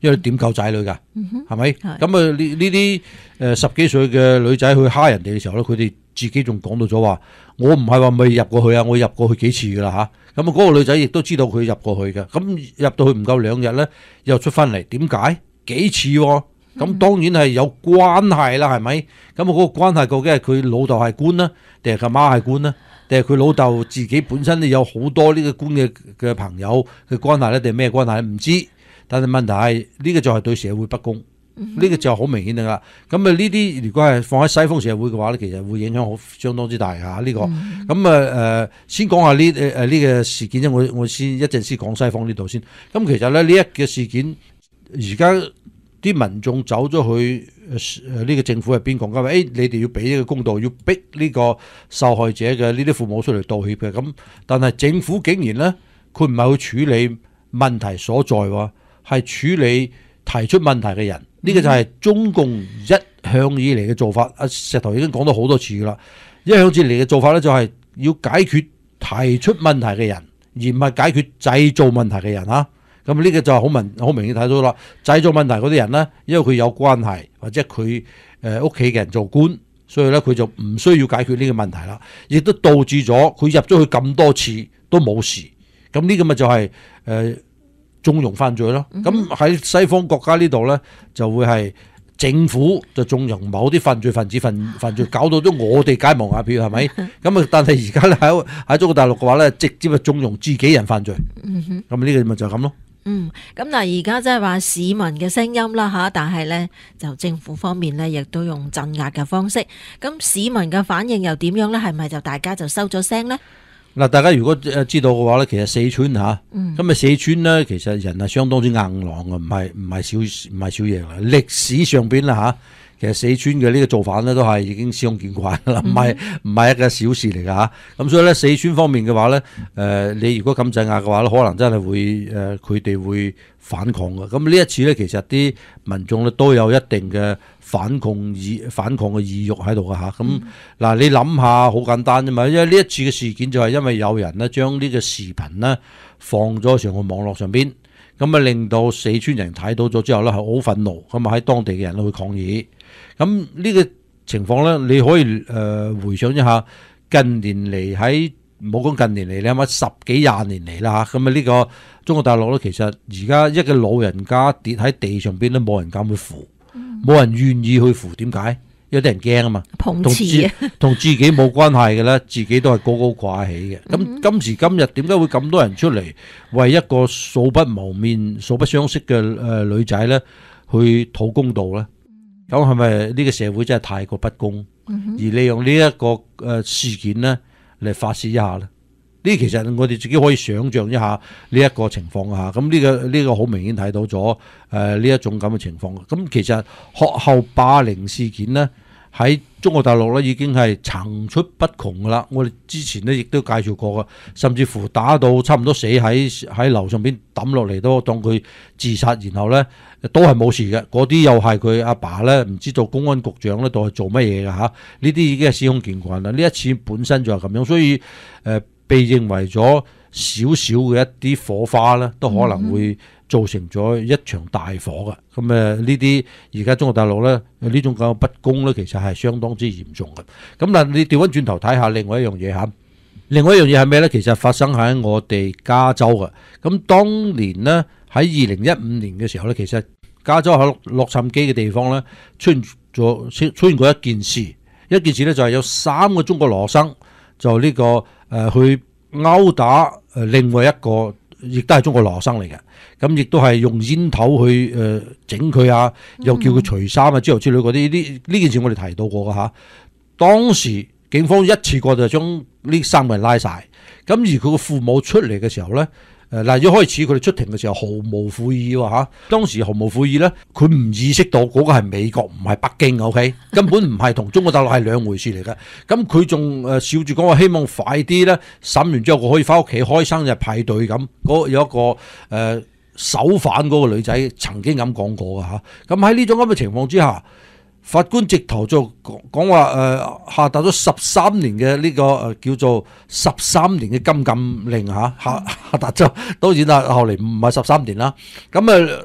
因為你點救仔女㗎？係咪？咁啊呢呢啲誒十幾歲嘅女仔去蝦人哋嘅時候咧，佢哋自己仲講到咗話，我唔係話未入過去啊，我入過去幾次㗎啦嚇。咁啊嗰個女仔亦都知道佢入過去嘅，咁入到去唔夠兩日咧，又出翻嚟，點解幾次喎？咁當然係有關係啦，係咪？咁啊嗰個關係究竟係佢老豆係官啦，定係佢媽係官啦？定係佢老豆自己本身有好多呢個官嘅嘅朋友嘅關係咧，定係咩關係咧？唔知。但係問題係呢個就係對社會不公，呢、嗯、個就好明顯㗎啦。咁啊呢啲如果係放喺西方社會嘅話咧，其實會影響好相當之大嚇呢、這個。咁啊誒，先講下呢誒呢個事件啫。我我先一陣先講西方呢度先。咁其實咧呢一個事件，而家啲民眾走咗去誒呢、這個政府入邊講緊話，誒、哎、你哋要俾呢個公道，要逼呢個受害者嘅呢啲父母出嚟道歉嘅。咁但係政府竟然咧，佢唔係去處理問題所在喎。係處理提出問題嘅人，呢、這個就係中共一向以嚟嘅做法。阿石頭已經講咗好多次噶啦，一向以嚟嘅做法咧就係要解決提出問題嘅人，而唔係解決製造問題嘅人啊。咁呢個就係好明好明顯睇到啦。製造問題嗰啲人咧，因為佢有關係或者佢誒屋企嘅人做官，所以咧佢就唔需要解決呢個問題啦。亦都導致咗佢入咗去咁多次都冇事。咁呢個咪就係、是、誒。呃縱容犯罪咯，咁喺西方國家呢度咧，就會係政府就縱容某啲犯罪分子犯犯罪，搞到咗我哋街望下票係咪？咁啊，但係而家咧喺喺中國大陸嘅話咧，直接係縱容自己人犯罪。咁呢個咪就係咁咯。 嗯，咁嗱，而家即係話市民嘅聲音啦吓，但係咧就政府方面咧，亦都用鎮壓嘅方式。咁市民嘅反應又點樣咧？係咪就大家就收咗聲咧？ 嗱，大家如果誒知道嘅話咧，其實四川嚇，咁啊四川咧，其實人係相當之硬朗嘅，唔係唔係少唔係少嘢啦。歷史上邊啦嚇，其實四川嘅呢個做法咧，都係已經司空見慣啦，唔係唔係一個小事嚟㗎嚇。咁所以咧，四川方面嘅話咧，誒你如果咁鎮壓嘅話咧，可能真係會誒佢哋會反抗嘅。咁呢一次咧，其實啲民眾咧都有一定嘅反抗意反抗嘅意欲喺度㗎嚇。咁嗱，你諗下好簡單啫嘛，因為呢一次嘅事件就係因為有人咧將呢個視頻咧放咗上個網絡上邊，咁啊令到四川人睇到咗之後咧係好憤怒，咁啊喺當地嘅人都去抗議。咁呢個情況咧，你可以誒、呃、回想一下近年嚟喺唔好講近年嚟，你諗下十幾廿年嚟啦嚇，咁啊呢個中國大陸咧，其實而家一個老人家跌喺地上邊都冇人敢去扶，冇、嗯、人願意去扶，點解？有啲人驚啊嘛， 碰瓷啊， 同自己冇關係嘅咧，自己都係高高掛起嘅。咁、嗯、今時今日點解會咁多人出嚟為一個素不謀面、素不相識嘅誒女仔咧去討公道咧？咁係咪呢個社會真係太過不公，嗯、而利用呢一個誒事件咧嚟發泄一下咧？呢其實我哋自己可以想象一下呢一個情況啊！咁呢個呢個好明顯睇到咗誒呢一種咁嘅情況。咁其實學校霸凌事件咧喺中國大陸咧已經係層出不窮噶啦。我哋之前咧亦都介紹過噶，甚至乎打到差唔多死喺喺樓上邊抌落嚟都當佢自殺，然後咧都係冇事嘅。嗰啲又係佢阿爸咧，唔知做公安局長咧，到係做乜嘢㗎嚇？呢啲已經係司空見慣啦。呢一次本身就係咁樣，所以誒。呃被認為咗少少嘅一啲火花咧，都可能會造成咗一場大火嘅。咁誒呢啲而家中國大陸咧呢種咁嘅不公咧，其實係相當之嚴重嘅。咁嗱，你調翻轉頭睇下另外一樣嘢嚇，另外一樣嘢係咩咧？其實發生喺我哋加州嘅。咁當年呢，喺二零一五年嘅時候咧，其實加州喺洛杉磯嘅地方咧出現咗出現過一件事，一件事咧就係有三個中國留學生就呢、這個。誒、呃、去毆打誒另外一個，亦都係中國留學生嚟嘅，咁亦都係用煙頭去誒整佢啊，又叫佢除衫啊，之後之類嗰啲，呢呢件事我哋提到過㗎嚇。當時警方一次過就將呢三個人拉晒，咁而佢個父母出嚟嘅時候咧。誒嗱，一開始佢哋出庭嘅時候毫無悔意喎嚇，當時毫無悔意咧，佢唔意識到嗰個係美國唔係北京 ，OK， 根本唔係同中國大陸係兩回事嚟嘅。咁佢仲誒笑住講話希望快啲咧審完之後，佢可以翻屋企開生日派對咁。嗰有一個誒、呃、首犯嗰個女仔曾經咁講過嘅嚇。咁喺呢種咁嘅情況之下，法官直頭就講話誒下達咗十三年嘅呢、這個誒、呃、叫做十三年嘅禁禁令嚇下下達咗，當然啦後嚟唔係十三年啦，咁誒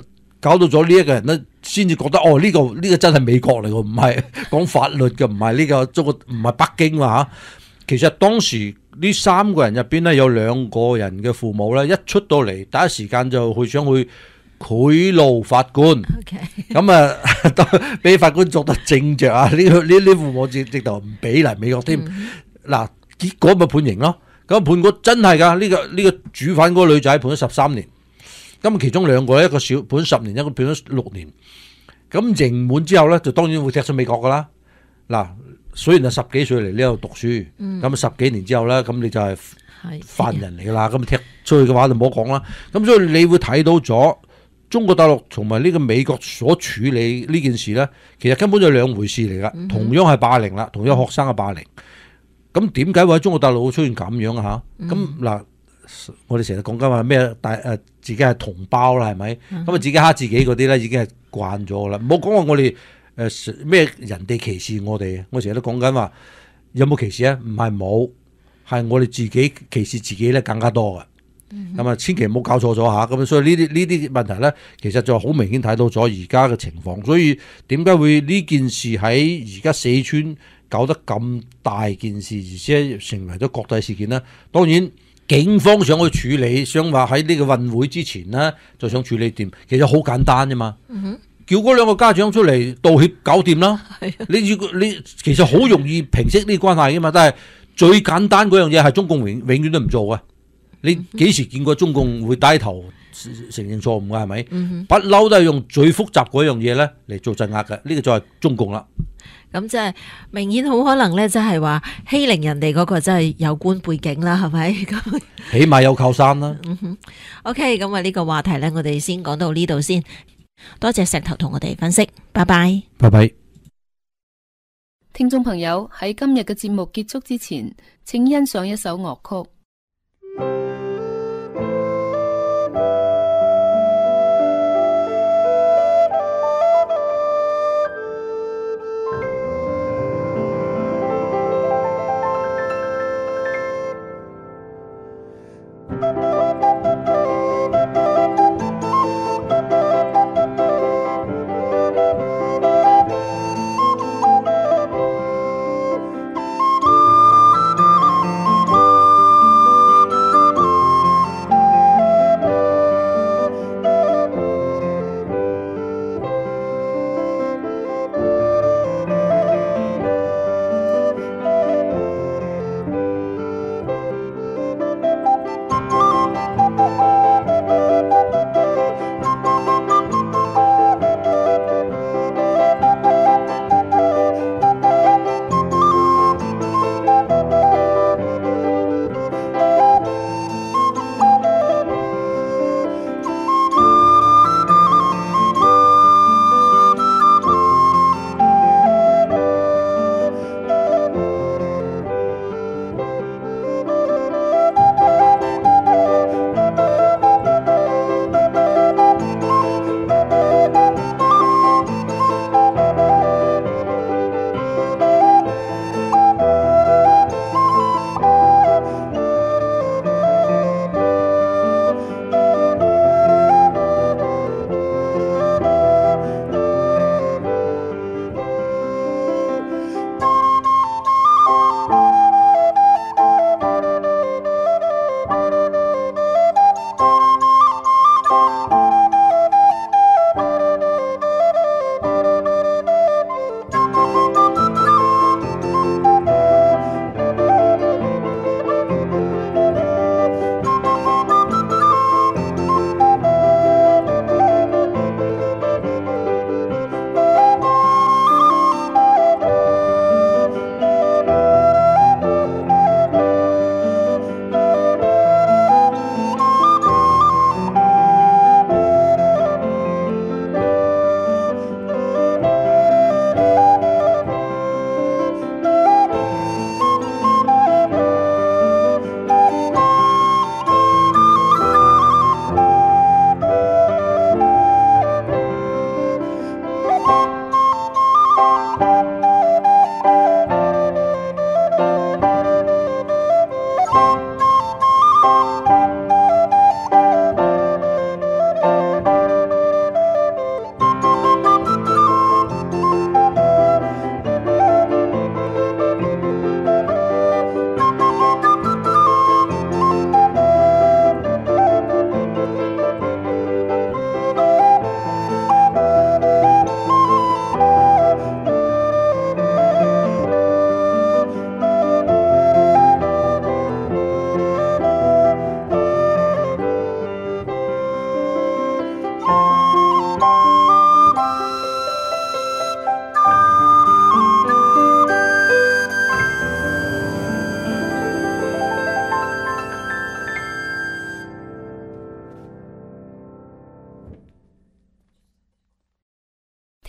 搞到咗呢一個人咧，先至覺得哦呢、這個呢、這個真係美國嚟㗎，唔係講法律嘅，唔係呢個中國，唔係北京嘛嚇。其實當時呢三個人入邊咧，有兩個人嘅父母咧，一出到嚟第一時間就去想去賄賂法官，咁啊俾法官作得正着啊！呢個呢呢父母直直頭唔俾嚟美國添。嗱、嗯、結果咪判刑咯。咁判過真係㗎，呢、這個呢、這個主犯嗰個女仔判咗十三年。咁其中兩個一個小判十年，一個判咗六年。咁刑滿之後咧，就當然會踢出美國㗎啦。嗱。雖然係十幾歲嚟呢度讀書，咁、嗯、十幾年之後咧，咁你就係犯人嚟噶啦，咁踢出去嘅話就唔好講啦。咁所以你會睇到咗中國大陸同埋呢個美國所處理呢件事咧，其實根本就兩回事嚟噶、嗯。同樣係霸凌啦，同樣學生嘅霸凌。咁點解會喺中國大陸會出現咁樣啊？嚇！咁嗱，我哋成日講緊話咩大誒自己係同胞啦，係咪？咁、嗯、啊自己蝦自己嗰啲咧已經係慣咗啦。唔好講話我哋。誒咩人哋歧視我哋？我成日都講緊話有冇歧視啊？唔係冇，係我哋自己歧視自己咧更加多嘅。咁、嗯、啊，千祈唔好搞錯咗嚇。咁所以呢啲呢啲問題咧，其實就好明顯睇到咗而家嘅情況。所以點解會呢件事喺而家四川搞得咁大件事，而且成為咗國際事件呢？當然警方想去處理，想話喺呢個運會之前呢，就想處理掂，其實好簡單啫嘛。嗯叫嗰兩個家長出嚟道歉搞掂啦！你如果你其實好容易平息呢啲關係噶嘛，但係最簡單嗰樣嘢係中共永永遠都唔做嘅。你幾時見過中共會低頭承認錯誤嘅係咪？不嬲都係用最複雜嗰樣嘢咧嚟做鎮壓嘅，呢個就係中共啦。 咁即係明顯好可能咧，即係話欺凌人哋嗰個真係有官背景啦，係咪？咁起碼有靠山啦。 嗯哼，OK，咁啊呢個話題咧，我哋先講到呢度先。多謝石頭同我哋分析，拜拜， 拜拜。 聽眾朋友，喺今日嘅節目結束之前，請欣賞一首樂曲。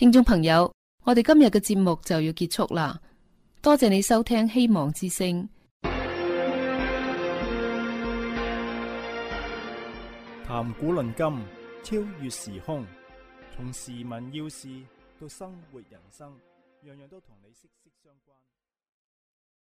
聽眾朋友，我哋今日嘅節目就要結束啦，多謝你收聽希望之聲。 談古論今，超越時空，從時聞要事到生活人生，樣樣都同你息息相關。